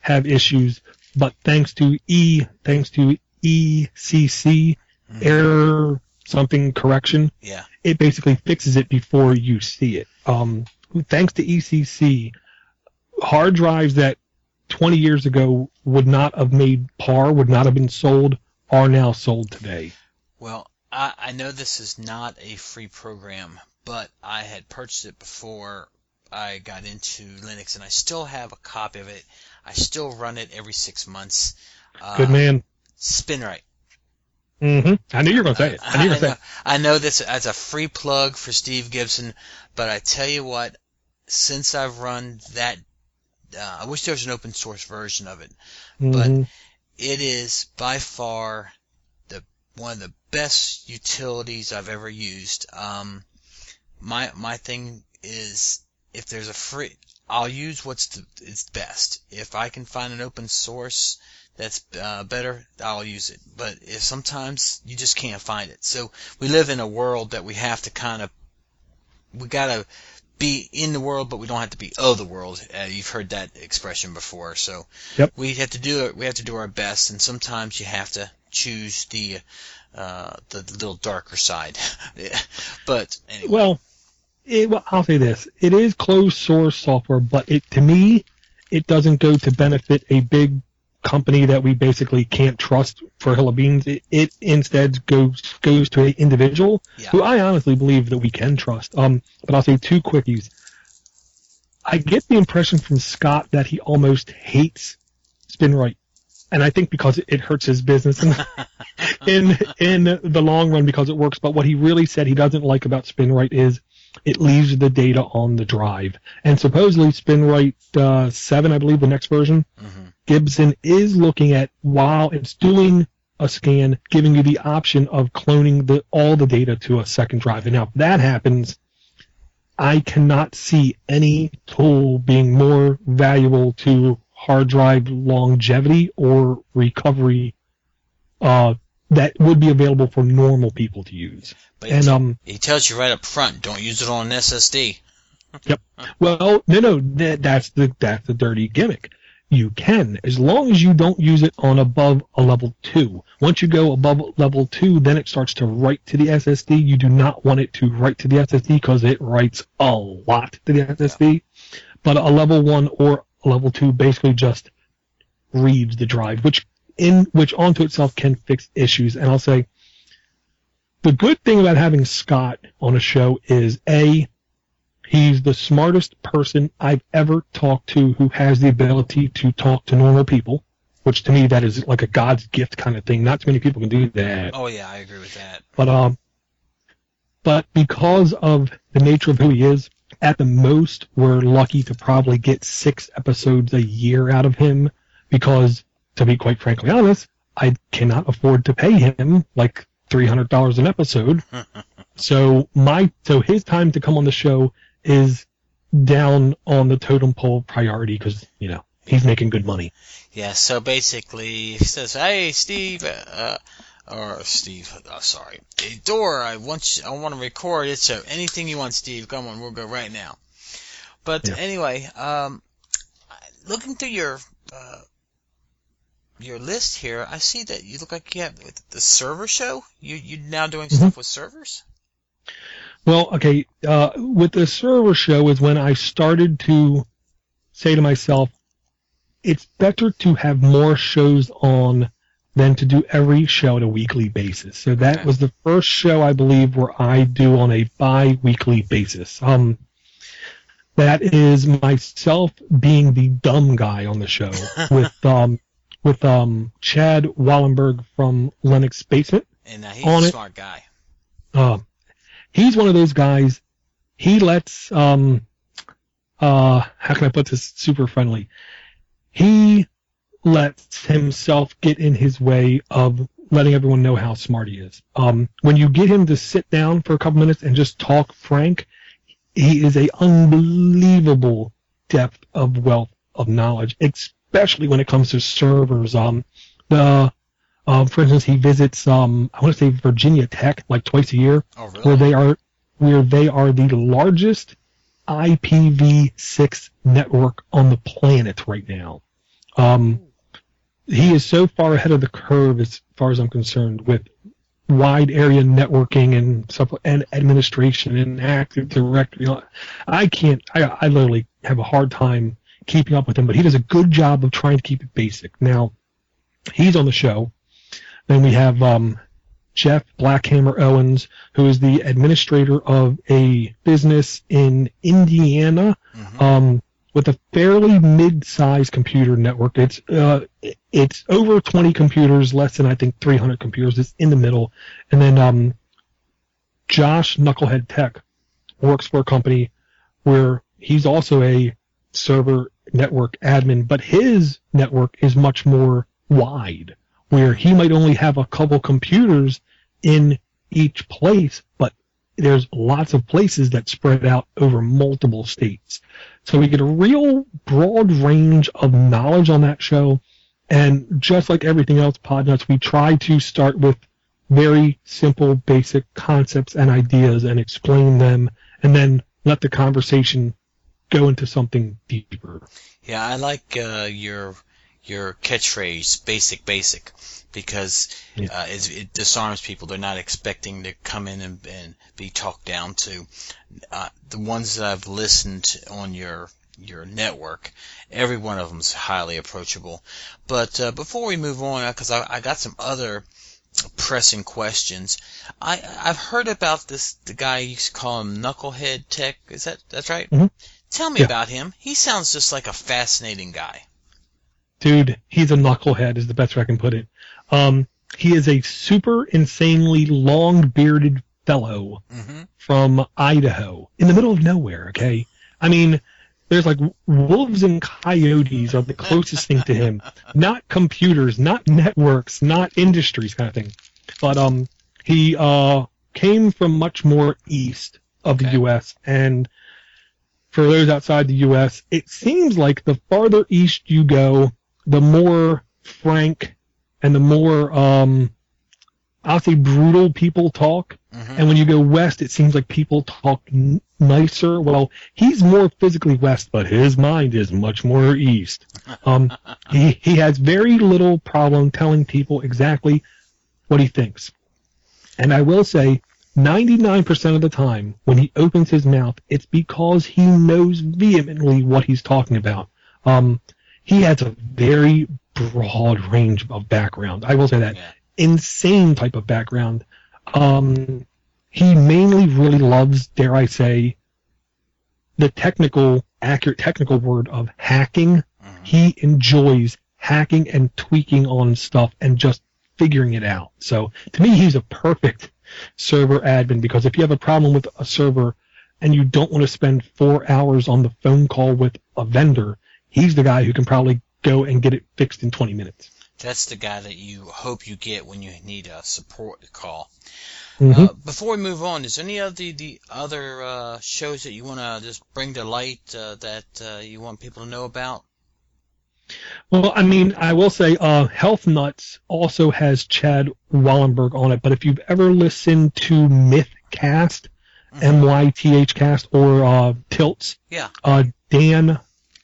have issues, but thanks to E, thanks to E C C, mm-hmm. error something correction, yeah, it basically fixes it before you see it. Um, thanks to E C C, hard drives that twenty years ago would not have made par, would not have been sold, are now sold today. Well, I, I know this is not a free program, but I had purchased it before I got into Linux, and I still have a copy of it. I still run it every six months. Good uh, man. SpinRite. Mm-hmm. I knew you were going to say it. I knew you were going to say it. I know this as a free plug for Steve Gibson, but I tell you what, since I've run that, uh, I wish there was an open source version of it, mm-hmm. but it is by far the one of the best utilities I've ever used. Um, my my thing is, if there's a free, I'll use what's the, it's best. If I can find an open source that's uh, better, I'll use it. But if sometimes you just can't find it. So we live in a world that we have to kind of, we gotta be in the world, but we don't have to be of the world. Uh, you've heard that expression before. So yep. we have to do it. We have to do our best, and sometimes you have to choose the uh, the little darker side. But anyway. Well, it, well, I'll say this: it is closed source software, but it to me, it doesn't go to benefit a big company that we basically can't trust for a hill of beans. It, it instead goes goes to an individual yeah. who I honestly believe that we can trust. Um, but I'll say two quickies. I get the impression from Scott that he almost hates SpinRite, and I think because it, it hurts his business in, in in the long run because it works. But what he really said he doesn't like about SpinRite is it leaves the data on the drive. And supposedly SpinRite uh, seven, I believe, the next version, mm-hmm. Gibson is looking at, while it's doing a scan, giving you the option of cloning the, all the data to a second drive. And now if that happens, I cannot see any tool being more valuable to hard drive longevity or recovery uh, that would be available for normal people to use. But and he, um, he tells you right up front, don't use it on an S S D. Yep. Well, no, no, that, that's the that's the dirty gimmick. You can, as long as you don't use it on above a level two. Once you go above level two, then it starts to write to the S S D. You do not want it to write to the S S D because it writes a lot to the S S D. Yeah. But a level one or a level two basically just reads the drive, which in which onto itself can fix issues. And I'll say, the good thing about having Scott on a show is, A, he's the smartest person I've ever talked to who has the ability to talk to normal people, which to me that is like a God's gift kind of thing. Not too many people can do that. Oh yeah, I agree with that. But um, but because of the nature of who he is, at the most we're lucky to probably get six episodes a year out of him because, to be quite frankly honest, I cannot afford to pay him like three hundred dollars an episode. so my so his time to come on the show is down on the totem pole priority because, you know, he's making good money. Yeah, so basically he says, hey, Steve, uh, or Steve, oh, sorry, hey, Dor, I want you, I want to record it, so anything you want, Steve, come on, we'll go right now. But yeah. anyway, um, looking through your uh, your list here, I see that you look like you have the server show. You you now doing mm-hmm. stuff with servers? Well, okay, uh, with the server show is when I started to say to myself, it's better to have more shows on than to do every show on a weekly basis. So that okay. was the first show, I believe, where I do on a bi-weekly basis. Um, that is myself being the dumb guy on the show with um, with um, Chad Wallenberg from Linux Basement. And uh, he's on a it. smart guy. Uh, He's one of those guys, he lets, um, uh, how can I put this super friendly? He lets himself get in his way of letting everyone know how smart he is. Um, when you get him to sit down for a couple minutes and just talk frank, he is a unbelievable depth of wealth of knowledge, especially when it comes to servers. Um, the Uh, for instance, he visits, um, I want to say Virginia Tech, like twice a year, oh, really? where they are, where they are the largest I P v six network on the planet right now. Um, he is so far ahead of the curve as far as I'm concerned with wide area networking and stuff and administration and Active Directory. I can't. I, I literally have a hard time keeping up with him, but he does a good job of trying to keep it basic. Now, he's on the show. Then we have um, Jeff Blackhammer Owens, who is the administrator of a business in Indiana. Mm-hmm. Um, with a fairly mid-sized computer network. It's uh, it's over twenty computers, less than I think three hundred computers. It's in the middle. And then um, Josh Knucklehead Tech works for a company where he's also a server network admin, but his network is much more wide, where he might only have a couple computers in each place, but there's lots of places that spread out over multiple states. So we get a real broad range of knowledge on that show. And just like everything else, Podnuts, we try to start with very simple, basic concepts and ideas and explain them, and then let the conversation go into something deeper. Yeah, I like uh, your your catchphrase, basic, basic, because yeah. uh, it, it disarms people. They're not expecting to come in and, and be talked down to. Uh, the ones that I've listened on your your network, every one of them is highly approachable. But uh, before we move on, because I, I got some other pressing questions, I I've heard about this. The guy you used to call him Knucklehead Tech. Is that that's right? Mm-hmm. Tell me yeah. about him. He sounds just like a fascinating guy. Dude, he's a knucklehead is the best way I can put it. Um, he is a super insanely long-bearded fellow mm-hmm. from Idaho, in the middle of nowhere, okay? I mean, there's like wolves and coyotes are the closest thing to him. Not computers, not networks, not industries kind of thing. But um, he uh, came from much more east of the okay. U S, and for those outside the U S, it seems like the farther east you go, the more frank and the more, um, I'll say brutal people talk. Mm-hmm. And when you go west, it seems like people talk n- nicer. Well, he's more physically west, but his mind is much more east. Um, he, he has very little problem telling people exactly what he thinks. And I will say, ninety-nine percent of the time, when he opens his mouth, it's because he knows vehemently what he's talking about. Um, he has a very broad range of background. I will say that. Yeah. Insane type of background. Um, he mainly really loves, dare I say, the technical, accurate technical word of hacking. Mm-hmm. He enjoys hacking and tweaking on stuff and just figuring it out. So, to me, he's a perfect server admin, because if you have a problem with a server and you don't want to spend four hours on the phone call with a vendor, he's the guy who can probably go and get it fixed in twenty minutes. That's the guy that you hope you get when you need a support call. Mm-hmm. Uh, before we move on, is there any of the, the other uh, shows that you want to just bring to light uh, that uh, you want people to know about? Well, I mean, I will say uh, Health Nuts also has Chad Wallenberg on it, but if you've ever listened to Mythcast, mm-hmm. M Y T H cast, or uh, Tilts, yeah. uh, Dan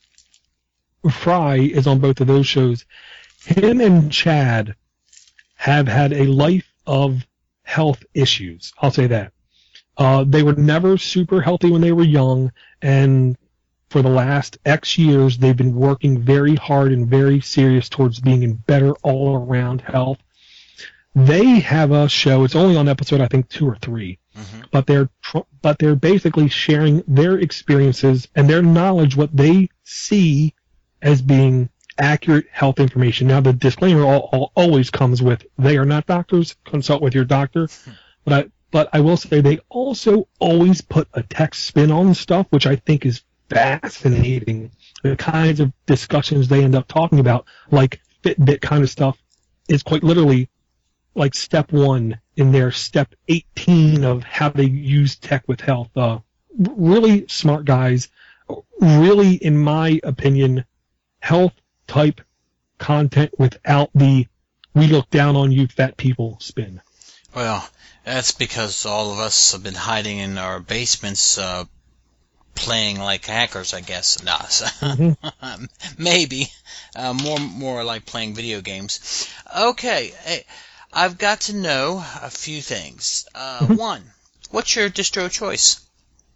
Fry is on both of those shows. Him and Chad have had a life of health issues. I'll say that. Uh, they were never super healthy when they were young, and for the last X years, they've been working very hard and very serious towards being in better all-around health. They have a show. It's only on episode, I think, two or three, mm-hmm. but they're tr- but they're basically sharing their experiences and their knowledge, what they see as being accurate health information. Now, the disclaimer all, all, always comes with, they are not doctors, consult with your doctor. But I, but I will say they also always put a tech spin on stuff, which I think is fascinating. The kinds of discussions they end up talking about, like Fitbit kind of stuff, is quite literally like step one in their step eighteen of how they use tech with health. Uh, really smart guys. Really, in my opinion, health type content without the "we look down on you fat people" spin. Well, that's because all of us have been hiding in our basements uh, playing like hackers, I guess. Nah, so Mm-hmm. maybe uh, more more like playing video games. Okay, hey, I've got to know a few things. Uh, Mm-hmm. One, what's your distro choice?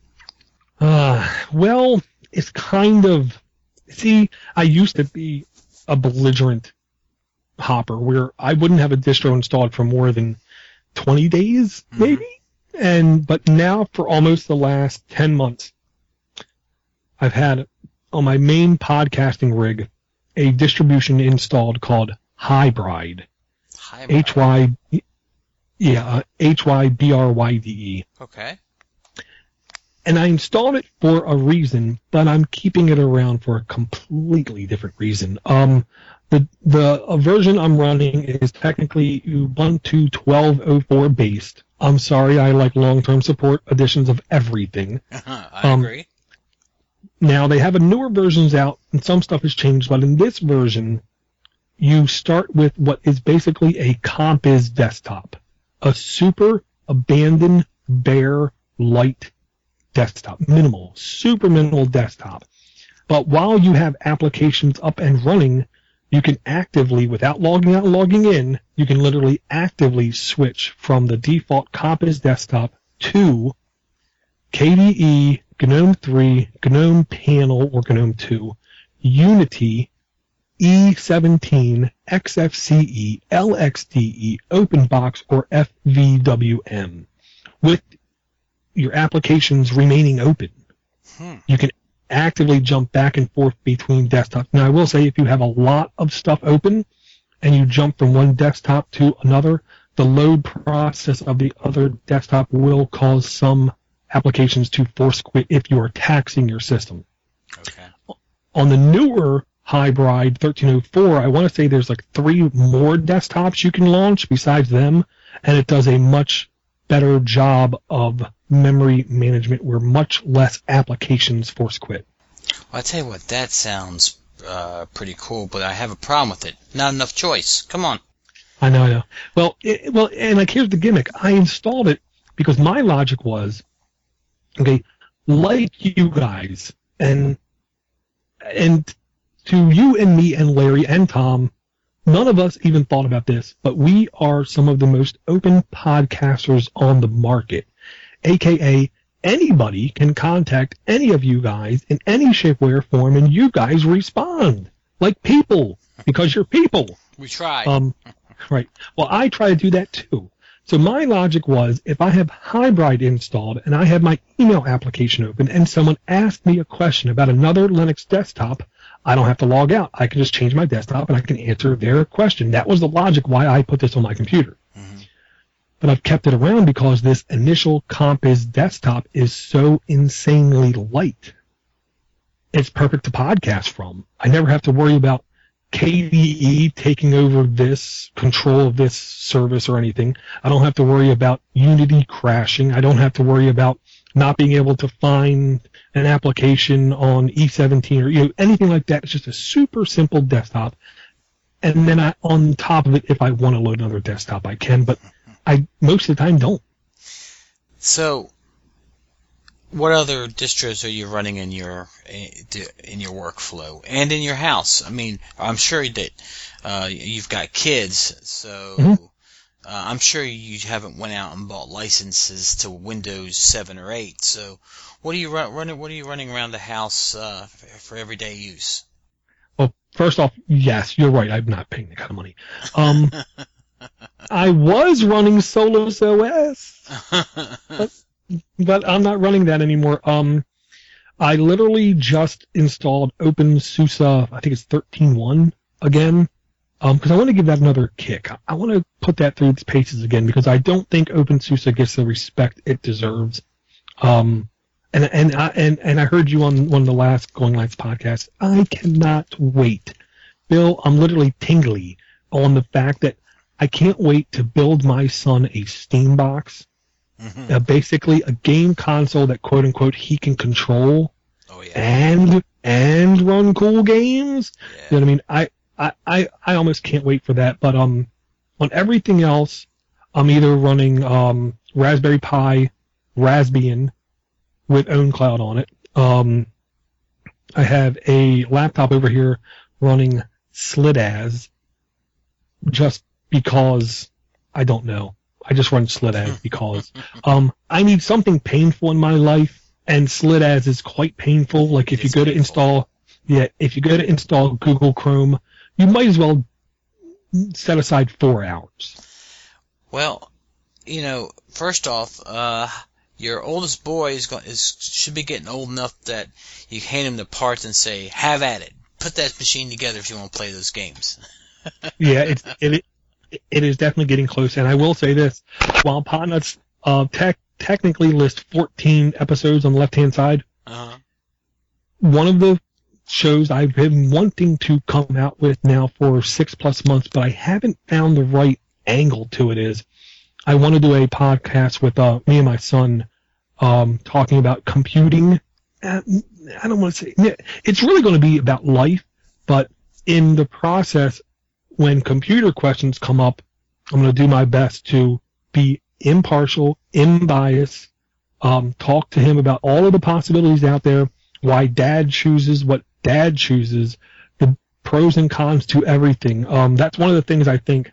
Uh, well, it's kind of, see, I used to be a belligerent hopper where I wouldn't have a distro installed for more than twenty days, Mhm. maybe. And, but now for almost the last ten months, I've had on my main podcasting rig a distribution installed called Hybrid. Hybrid. H Y, yeah, uh, H Y B R Y D E. Okay. And I installed it for a reason, but I'm keeping it around for a completely different reason. Um, the the uh, version I'm running is technically Ubuntu twelve oh four based. I'm sorry, I like long-term support editions of everything. I Um, agree. Now, they have a newer versions out, and some stuff has changed, but in this version, you start with what is basically a Compiz desktop. A super abandoned, bare, light desktop. Minimal. Super minimal desktop. But while you have applications up and running, you can actively, without logging out and logging in, you can literally actively switch from the default Compiz desktop to K D E, GNOME three, GNOME Panel or GNOME two, Unity, E seventeen, X F C E, L X D E, OpenBox, or F V W M, with your applications remaining open. Hmm. You can actively jump back and forth between desktops. Now, I will say if you have a lot of stuff open and you jump from one desktop to another, the load process of the other desktop will cause some applications to force quit if you are taxing your system. Okay. On the newer Hybrid thirteen oh four, I want to say there's like three more desktops you can launch besides them, and it does a much better job of memory management where much less applications force quit. Well, I tell you what, that sounds uh, pretty cool, but I have a problem with it. Not enough choice. Come on. I know, I know. Well, it, well, and like here's the gimmick. I installed it because my logic was, okay, like you guys, and and to you and me and Larry and Tom, none of us even thought about this, but we are some of the most open podcasters on the market, aka anybody can contact any of you guys in any shape, way, or form, and you guys respond like people because you're people. We tried. Um, right. Well, I try to do that too. So my logic was, if I have Hybrid installed and I have my email application open and someone asked me a question about another Linux desktop, I don't have to log out. I can just change my desktop and I can answer their question. That was the logic why I put this on my computer. Mm-hmm. But I've kept it around because this initial Compiz desktop is so insanely light. It's perfect to podcast from. I never have to worry about K D E taking over this, control of this service or anything. I don't have to worry about Unity crashing. I don't have to worry about not being able to find an application on E seventeen or you know, anything like that. It's just a super simple desktop. And then I, on top of it, if I want to load another desktop, I can, but I most of the time don't. So, what other distros are you running in your in your workflow and in your house? I mean, I'm sure that uh, you've got kids, so Mm-hmm. uh, I'm sure you haven't went out and bought licenses to Windows seven or eight. So, what are you run, running? What are you running around the house uh, for everyday use? Well, first off, yes, you're right. I'm not paying that kind of money. Um, I was running Solus O S, but, but I'm not running that anymore. Um, I literally just installed OpenSUSE, I think it's thirteen point one again, because um, I want to give that another kick. I, I want to put that through its paces again because I don't think OpenSUSE gets the respect it deserves. Um, and and I and, and I heard you on one of the last Going Lights podcasts. I cannot wait, Bill. I'm literally tingly on the fact that I can't wait to build my son a Steam box. Mm-hmm. Uh, basically, a game console that "quote unquote" he can control Oh yeah. and and run cool games. Yeah. You know what I mean? I, I, I, I almost can't wait for that. But um, on everything else, I'm either running um Raspberry Pi, Raspbian with OwnCloud on it. Um, I have a laptop over here running SLIDAZ just because I don't know. I just run SLIDAZ because um, I need something painful in my life, and SLIDAZ is quite painful. Like if you go to install, yeah, if you go to install Google Chrome, you might as well set aside four hours. Well, you know, first off, uh, your oldest boy is, going, is should be getting old enough that you hand him the parts and say, "Have at it. Put that machine together if you want to play those games." Yeah, it's, it it is definitely getting close. And I will say this: while Podnuts uh, tech, technically lists fourteen episodes on the left-hand side, uh-huh. one of the shows I've been wanting to come out with now for six plus months, but I haven't found the right angle to it is I want to do a podcast with uh, me and my son um, talking about computing. Uh, I don't want to say it's really going to be about life, but in the process, when computer questions come up, I'm going to do my best to be impartial, unbiased, um, talk to him about all of the possibilities out there, why Dad chooses what Dad chooses, the pros and cons to everything. Um, that's one of the things I think,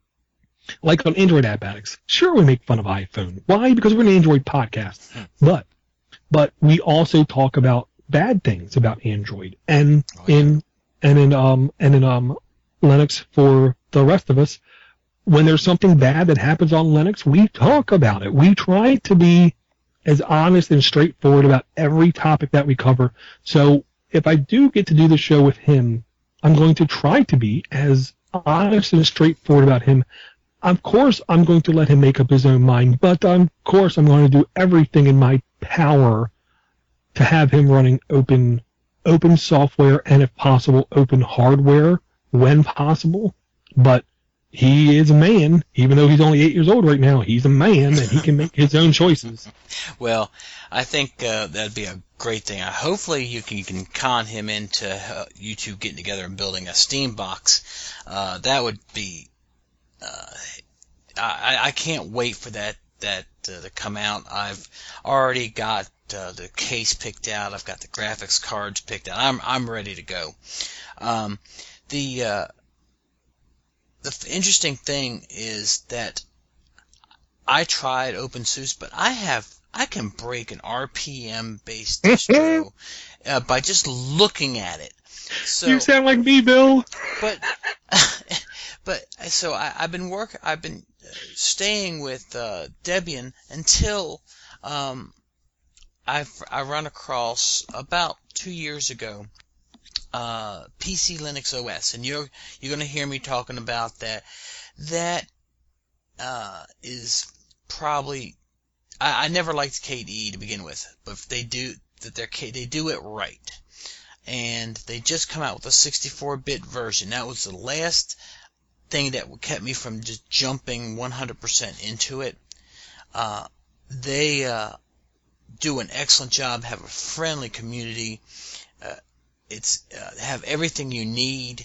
like on Android App Addicts, sure we make fun of iPhone. Why? Because we're an Android podcast. But but we also talk about bad things about Android and Oh, yeah. in and in um and in um Linux for the rest of us. When there's something bad that happens on Linux, we talk about it. We try to be as honest and straightforward about every topic that we cover. So if I do get to do the show with him, I'm going to try to be as honest and straightforward about him. Of course, I'm going to let him make up his own mind, but um, of course, I'm going to do everything in my power to have him running open, open software and, if possible, open hardware when possible. But he is a man, even though he's only eight years old right now. He's a man, and he can make his own choices. Well, I think uh, that'd be a great thing. Uh, hopefully, you can, you can con him into uh, you two getting together and building a Steam box. Uh, that would be. Uh, I, I can't wait for that that uh, to come out. I've already got uh, the case picked out. I've got the graphics cards picked out. I'm I'm ready to go. Um, the uh, the f- interesting thing is that I tried OpenSUSE, but I have I can break an R P M based distro uh, by just looking at it. So, You sound like me, Bill. but but so I, I've been work I've been staying with uh, Debian until um, I've I run across about two years ago uh, P C Linux O S, and you're you're going to hear me talking about that. That uh, is probably I, I never liked K D E to begin with, but if they do that they're they do it right. And they just come out with a sixty-four bit version. That was the last thing that kept me from just jumping one hundred percent into it. Uh, they uh, do an excellent job, have a friendly community, uh, it's uh, have everything you need,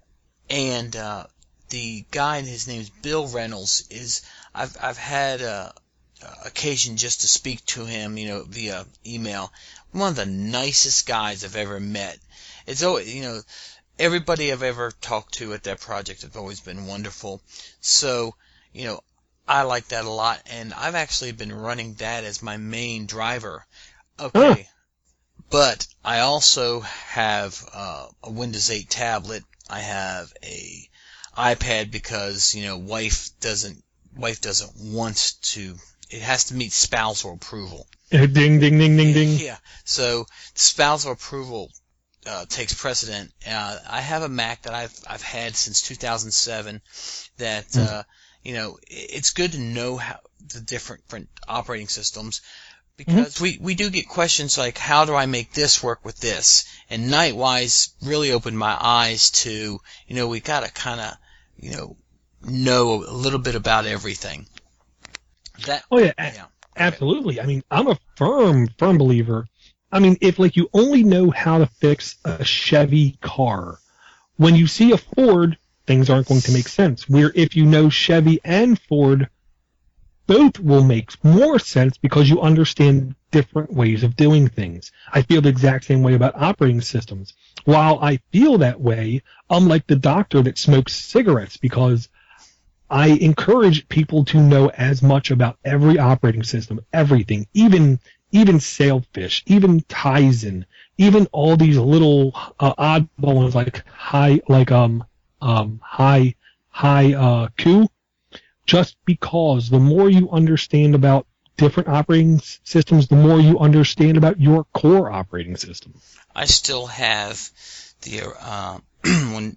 and uh, the guy, his name's Bill Reynolds, is I've I've had uh, occasion just to speak to him, you know, via email. One of the nicest guys I've ever met. It's always, you know, everybody I've ever talked to at that project have always been wonderful. So, you know, I like that a lot, and I've actually been running that as my main driver. Okay. Huh. But I also have uh, a Windows eight tablet. I have a iPad because, you know, wife doesn't wife doesn't want to. It has to meet spousal approval. Ding, ding, ding, ding, ding. Yeah. So spousal approval uh, takes precedent. Uh, I have a Mac that I've I've had since two thousand seven. That uh, you know, it's good to know how the different, different operating systems, because mm-hmm. we we do get questions like, how do I make this work with this? And Nightwise really opened my eyes to, you know, we gotta kind of, you know, know a little bit about everything. That. Oh yeah. yeah. Absolutely. I mean, I'm a firm, firm believer. I mean, if like you only know how to fix a Chevy car, when you see a Ford, things aren't going to make sense. Where if you know Chevy and Ford, both will make more sense because you understand different ways of doing things. I feel the exact same way about operating systems. While I feel that way, I'm like the doctor that smokes cigarettes because I encourage people to know as much about every operating system, everything, even even Sailfish, even Tizen, even all these little uh, oddball ones like high, like um um high high uh Q. Just because the more you understand about different operating systems, the more you understand about your core operating system. I still have the uh, when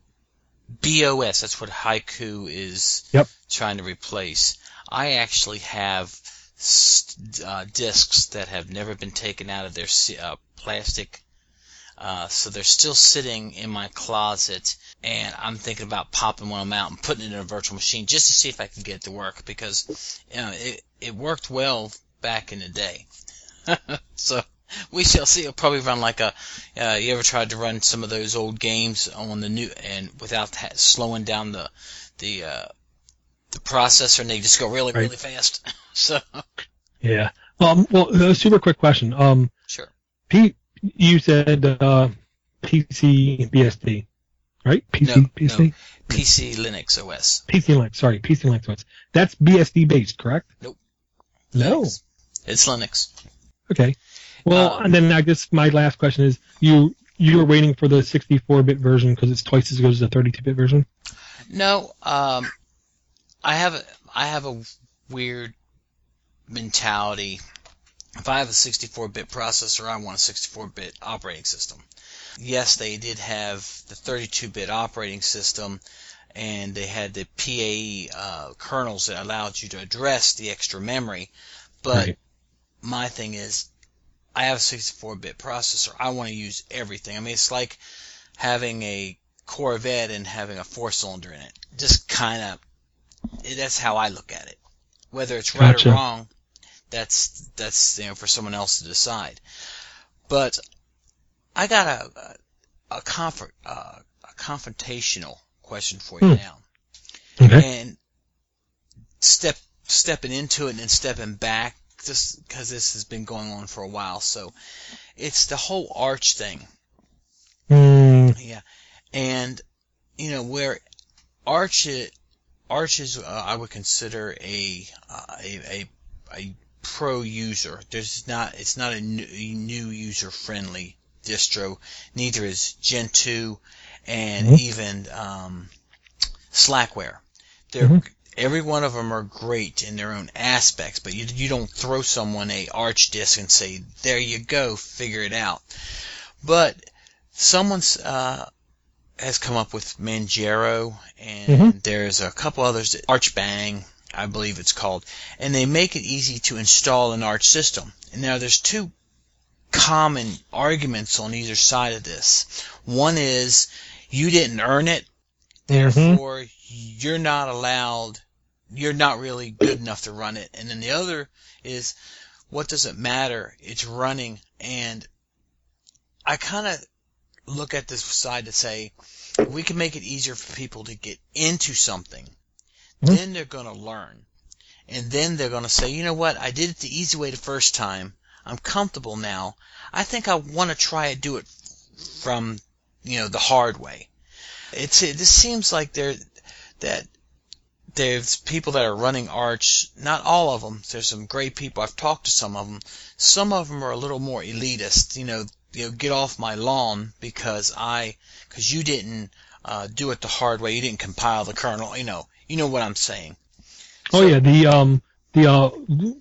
B O S, that's what Haiku is yep. trying to replace. I actually have uh, discs that have never been taken out of their uh, plastic, uh, so they're still sitting in my closet, and I'm thinking about popping one of them out and putting it in a virtual machine just to see if I can get it to work, because you know it, it worked well back in the day. So we shall see. It'll probably run like a. Uh, you ever tried to run some of those old games on the new and without ha- slowing down the the uh, the processor, and they just go really right. really fast. So yeah. Um. Well, a super quick question. Um. Sure. Pete, you said uh, P C B S D, right? P C no, B S D. No. P C Linux O S. P C Linux. Sorry, P C Linux O S. That's B S D based, correct? Nope. No. Linux. It's Linux. Okay. Well, Um, and then I guess my last question is, you you were waiting for the sixty-four bit version because it's twice as good as the thirty-two bit version? No. Um. I have a I have a weird mentality. If I have a sixty-four bit processor, I want a sixty-four bit operating system. Yes, they did have the thirty-two bit operating system, and they had the P A E uh, kernels that allowed you to address the extra memory. But Right. my thing is, I have a sixty-four bit processor. I want to use everything. I mean, it's like having a Corvette and having a four-cylinder in it. Just kind of, that's how I look at it. Whether it's right Gotcha. or wrong, that's that's you know for someone else to decide. But I got a a, a, comfort, uh, a confrontational question for you Hmm. now, Okay. and step stepping into it and then stepping back, just because this has been going on for a while. So it's the whole Arch thing. Mm, Yeah, and you know where Arch is, Arch is uh, I would consider a, uh, a a a pro user. There's not it's not a new, a new user friendly distro. Neither is Gentoo and Mhm. even um, Slackware. They're Mhm. Every one of them are great in their own aspects, but you you don't throw someone a Arch disk and say, there you go, figure it out. But someone's uh, has come up with Manjaro, and Mhm. there's a couple others, Archbang, I believe it's called, and they make it easy to install an Arch system. And now there's two common arguments on either side of this. One is, you didn't earn it, therefore you're not allowed, you're not really good enough to run it. And then the other is, what does it matter? It's running. And I kind of look at this side to say, if we can make it easier for people to get into something, Mhm. then they're going to learn. And then they're going to say, you know what, I did it the easy way the first time. I'm comfortable now. I think I want to try to do it from, you know, the hard way. It's it just seems like there that there's people that are running Arch. Not all of them. There's some great people. I've talked to some of them. Some of them are a little more elitist. You know, you know, get off my lawn because I because you didn't uh, do it the hard way. You didn't compile the kernel. You know, you know what I'm saying. Oh So- yeah, the um the uh,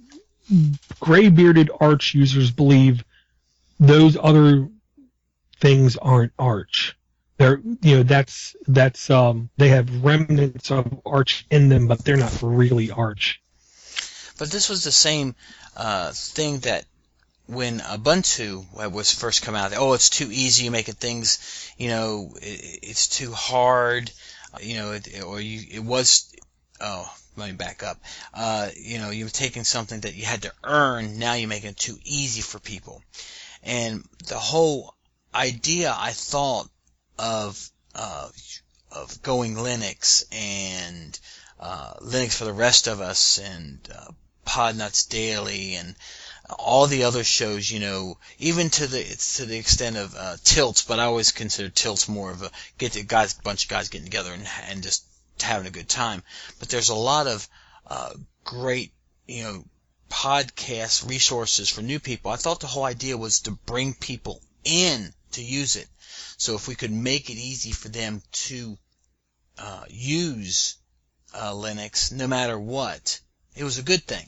gray-bearded Arch users believe those other things aren't Arch. They're you know that's that's um they have remnants of Arch in them, but they're not really Arch. But this was the same uh, thing that when Ubuntu was first come out, oh, it's too easy, you're making things, you know, it, it's too hard, you know, it, or you, it was, oh, let me back up, uh, you know, you were taking something that you had to earn, now you're making it too easy for people. And the whole idea, I thought, of, uh, of going Linux and uh, Linux for the rest of us and uh, Podnuts Daily and all the other shows, you know, even to the to the extent of uh, Tilts, but I always consider Tilts more of a get the guys, bunch of guys getting together and and just having a good time. But there's a lot of uh, great, you know, podcast resources for new people. I thought the whole idea was to bring people in to use it. So if we could make it easy for them to uh, use uh, Linux, no matter what, it was a good thing.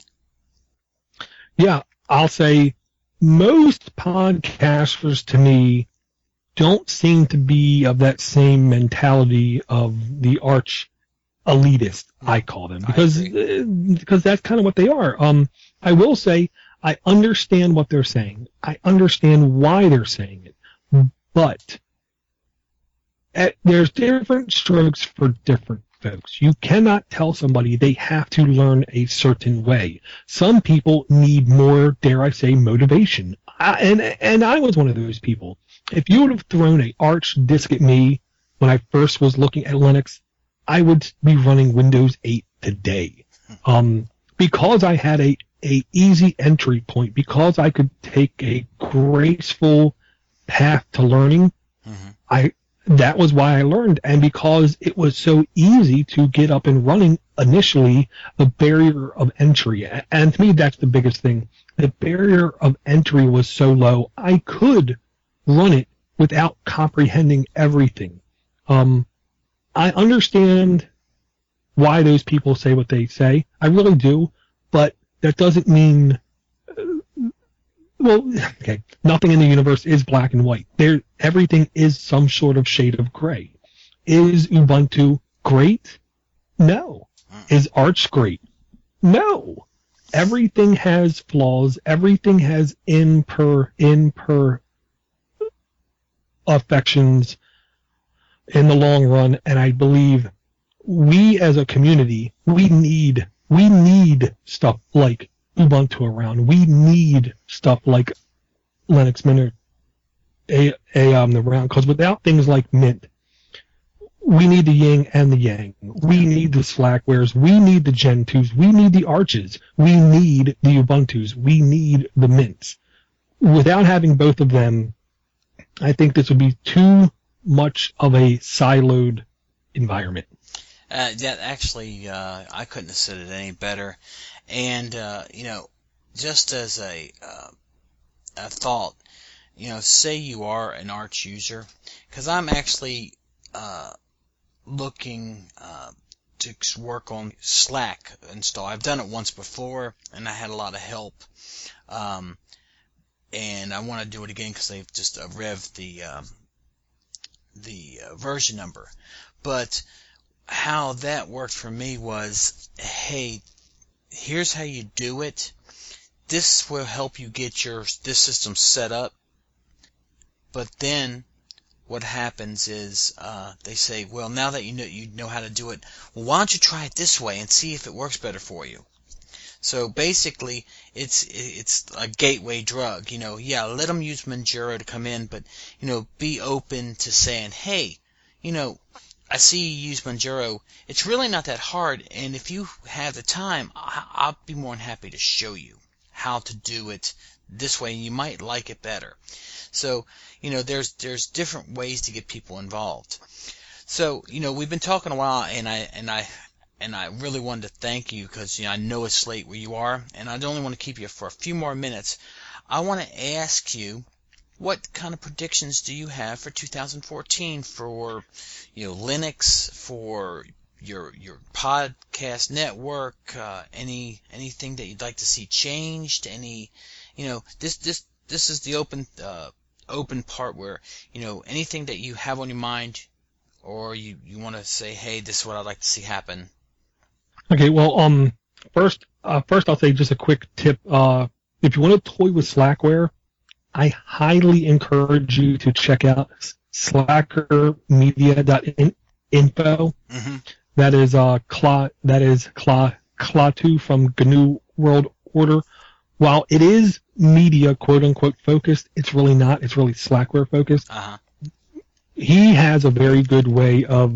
Yeah, I'll say most podcasters to me don't seem to be of that same mentality of the arch elitist, I call them, because uh, because that's kind of what they are. Um, I will say I understand what they're saying. I understand why they're saying it, but at, there's different strokes for different folks. You cannot tell somebody they have to learn a certain way. Some people need more, dare I say, motivation. I, and and I was one of those people. If you would have thrown a Arch disk at me when I first was looking at Linux, I would be running Windows eight today. Um, because I had a, a easy entry point, because I could take a graceful path to learning, mm-hmm. I that was why I learned. And because it was so easy to get up and running initially, the barrier of entry, and to me that's the biggest thing, the barrier of entry was so low, I could run it without comprehending everything. Um, I understand why those people say what they say. I really do, but that doesn't mean, uh, well, okay, nothing in the universe is black and white. There, everything is some sort of shade of gray. Is Ubuntu great? No. Is Arch great? No. Everything has flaws. Everything has imper, imper affections in the long run, and I believe we as a community, we need we need stuff like Ubuntu around. We need stuff like Linux Mint a, a, um, around, because without things like Mint, we need the yin and the yang. We need the Slackwares. We need the Gentus. We need the Arches. We need the Ubuntus. We need the Mints. Without having both of them, I think this would be too much of a siloed environment. Uh, that actually, uh, I couldn't have said it any better. And, uh, you know, just as a, uh, a thought, you know, say you are an Arch user, because I'm actually uh, looking uh, to work on Slack install. I've done it once before, and I had a lot of help. Um, and I want to do it again because they've just uh, revved the um, the uh, version number. But how that worked for me was, hey, here's how you do it. This will help you get your this system set up. But then what happens is uh, they say, well, now that you know you know how to do it, well, why don't you try it this way and see if it works better for you? So basically, it's it's a gateway drug. You know, yeah, let them use Manjaro to come in, but you know, be open to saying, hey, you know, I see you use Manjaro. It's really not that hard, and if you have the time, I'll be more than happy to show you how to do it this way, and you might like it better. So, you know, there's there's different ways to get people involved. So, you know, we've been talking a while, and I and I and I really wanted to thank you because, you know, I know it's late where you are, and I don't only want to keep you for a few more minutes. I want to ask you, what kind of predictions do you have for two thousand fourteen for, you know, Linux, for your your podcast network, uh, any anything that you'd like to see changed? Any, you know, this this this is the open uh, open part where, you know, anything that you have on your mind, or you you want to say, hey, this is what I'd like to see happen. Okay, well, um, first uh, first I'll say just a quick tip. Uh, if you want to toy with Slackware, I highly encourage you to check out slacker media dot info. Mm-hmm. That is uh Cla that is Cla Klaatu from G N U World Order. While it is media quote unquote focused, it's really not. It's really Slackware focused. Uh-huh. He has a very good way of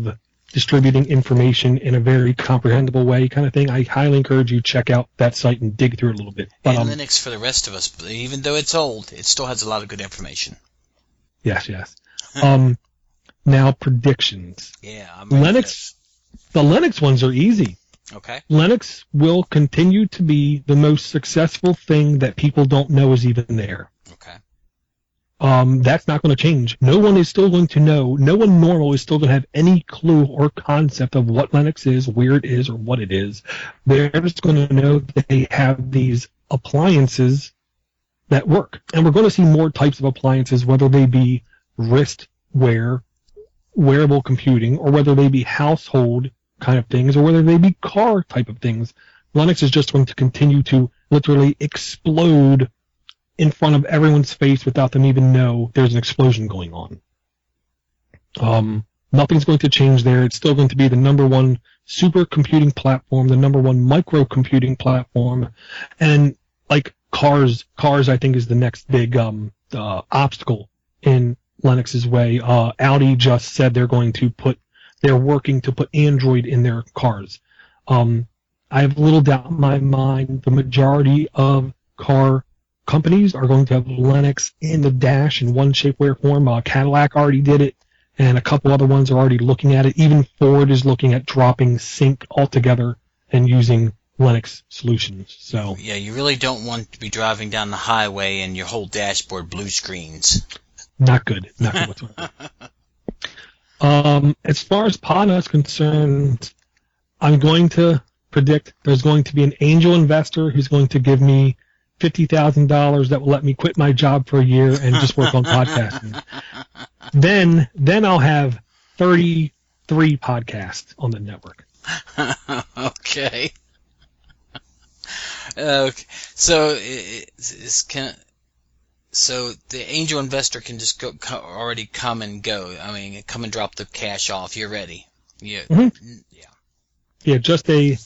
distributing information in a very comprehensible way kind of thing. I highly encourage you to check out that site and dig through it a little bit. But, and um, Linux for the rest of us, even though it's old, it still has a lot of good information. Yes, yes. um, now, predictions. Yeah. I'm Linux, the Linux ones are easy. Okay. Linux will continue to be the most successful thing that people don't know is even there. Okay. Um, that's not going to change. No one is still going to know. No one normal is still going to have any clue or concept of what Linux is, where it is, or what it is. They're just going to know that they have these appliances that work. And we're going to see more types of appliances, whether they be wrist wear, wearable computing, or whether they be household kind of things, or whether they be car type of things. Linux is just going to continue to literally explode in front of everyone's face without them even know there's an explosion going on. Um, nothing's going to change there. It's still going to be the number one supercomputing platform, the number one microcomputing platform, and like cars, cars I think is the next big um, uh, obstacle in Linux's way. Uh, Audi just said they're going to put They're working to put Android in their cars. Um, I have little doubt in my mind the majority of car companies are going to have Linux in the dash in one shape, way, or form. Uh, Cadillac already did it, and a couple other ones are already looking at it. Even Ford is looking at dropping Sync altogether and using Linux solutions. So yeah, you really don't want to be driving down the highway and your whole dashboard blue screens. Not good. Not good whatsoever. Um, as far as Podnut is concerned, I'm going to predict there's going to be an angel investor who's going to give me fifty thousand dollars that will let me quit my job for a year and just work on podcasting. Then, then I'll have thirty-three podcasts on the network. Okay. Okay. So it's, it's kind of, so the angel investor can just go co- already come and go. I mean, come and drop the cash off. You're ready. Yeah. Mm-hmm. Yeah. Yeah, just a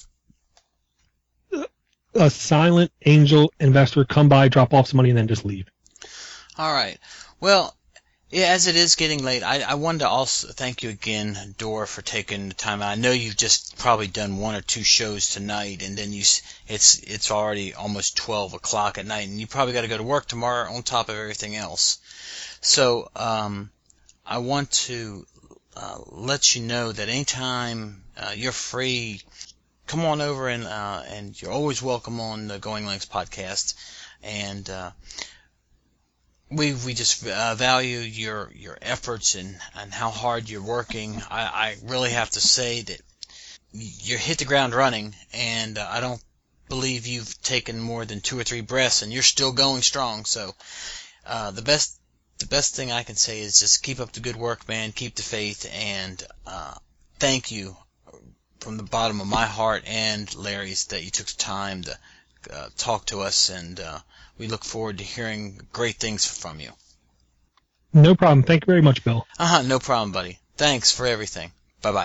a silent angel investor come by, drop off some money, and then just leave. All right. Well, yeah, as it is getting late, I, I wanted to also thank you again, Dora, for taking the time. I know you've just probably done one or two shows tonight, and then you it's it's already almost twelve o'clock at night, and you probably got to go to work tomorrow on top of everything else. So um, I want to uh, let you know that anytime uh, you're free, come on over, and uh, and you're always welcome on the Going Linux podcast, and uh, We we just uh, value your your efforts and, and how hard you're working. I, I really have to say that you hit the ground running, and uh, I don't believe you've taken more than two or three breaths, and you're still going strong. So uh, the best the best thing I can say is just keep up the good work, man. Keep the faith, and uh, thank you from the bottom of my heart and Larry's that you took the time to uh, talk to us, and uh, we look forward to hearing great things from you. No problem. Thank you very much, Bill. Uh-huh, no problem, buddy. Thanks for everything. Bye-bye.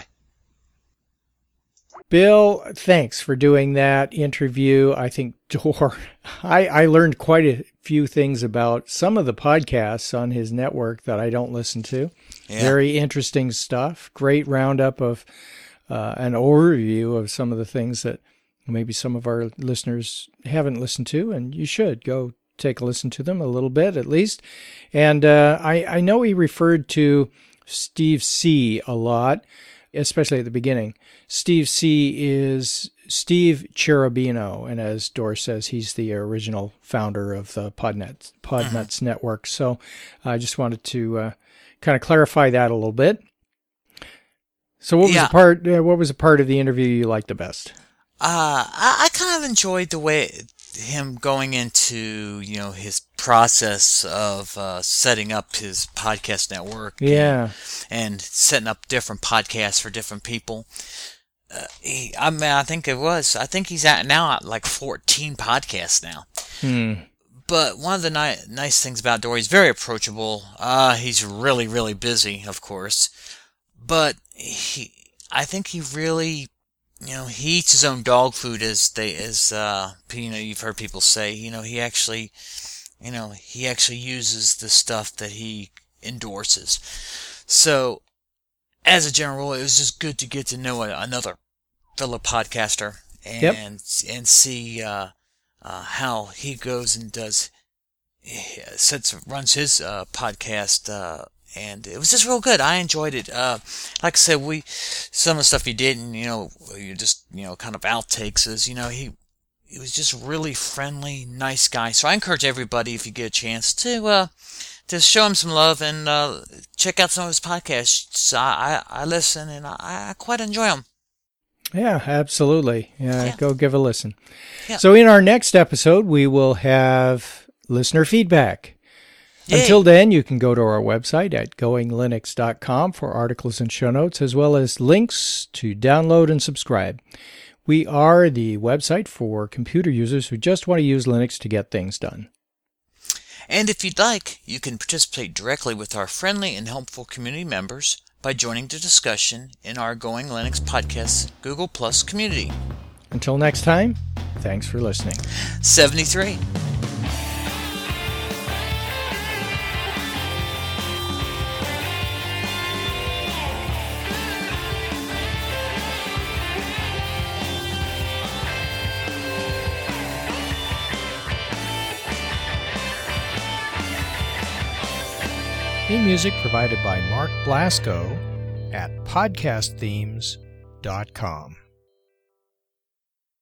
Bill, thanks for doing that interview. I think, Dor, I, I learned quite a few things about some of the podcasts on his network that I don't listen to. Yeah. Very interesting stuff. Great roundup of uh, an overview of some of the things that maybe some of our listeners haven't listened to, and you should go take a listen to them a little bit at least. And uh, I, I know he referred to Steve C. a lot, especially at the beginning. Steve C. is Steve Cherubino, and as Dor says, he's the original founder of the Podnet, Podnuts uh-huh. network. So I just wanted to uh, kind of clarify that a little bit. So what was yeah. the part? Uh, what was the part of the interview you liked the best? Uh, I, I kind of enjoyed the way him going into, you know, his process of uh, setting up his podcast network. Yeah. And, and setting up different podcasts for different people. Uh, he, I mean, I think it was, I think he's at now at like fourteen podcasts now. Hmm. But one of the ni- nice things about Dory, he's very approachable. Uh, he's really, really busy, of course. But he, I think he really... You know, he eats his own dog food, as they, as uh, you know, you've heard people say. You know, he actually, you know, he actually uses the stuff that he endorses. So, as a general rule, it was just good to get to know a, another fellow podcaster and Yep. and see uh, uh, how he goes and does sets runs his uh, podcast. Uh, And it was just real good. I enjoyed it. Uh, like I said, we some of the stuff he did, and you know, you just you know, kind of outtakes is, you know, he he was just really friendly, nice guy. So I encourage everybody, if you get a chance, to uh, to show him some love and uh, check out some of his podcasts. I I, I listen and I, I quite enjoy them. Yeah, absolutely. Yeah, Yeah. go give a listen. Yeah. So in our next episode, we will have listener feedback. Yay. Until then, you can go to our website at going linux dot com for articles and show notes, as well as links to download and subscribe. We are the website for computer users who just want to use Linux to get things done. And if you'd like, you can participate directly with our friendly and helpful community members by joining the discussion in our Going Linux Podcast Google Plus community. Until next time, thanks for listening. seventy-three. Theme music provided by Mark Blasco at podcast themes dot com.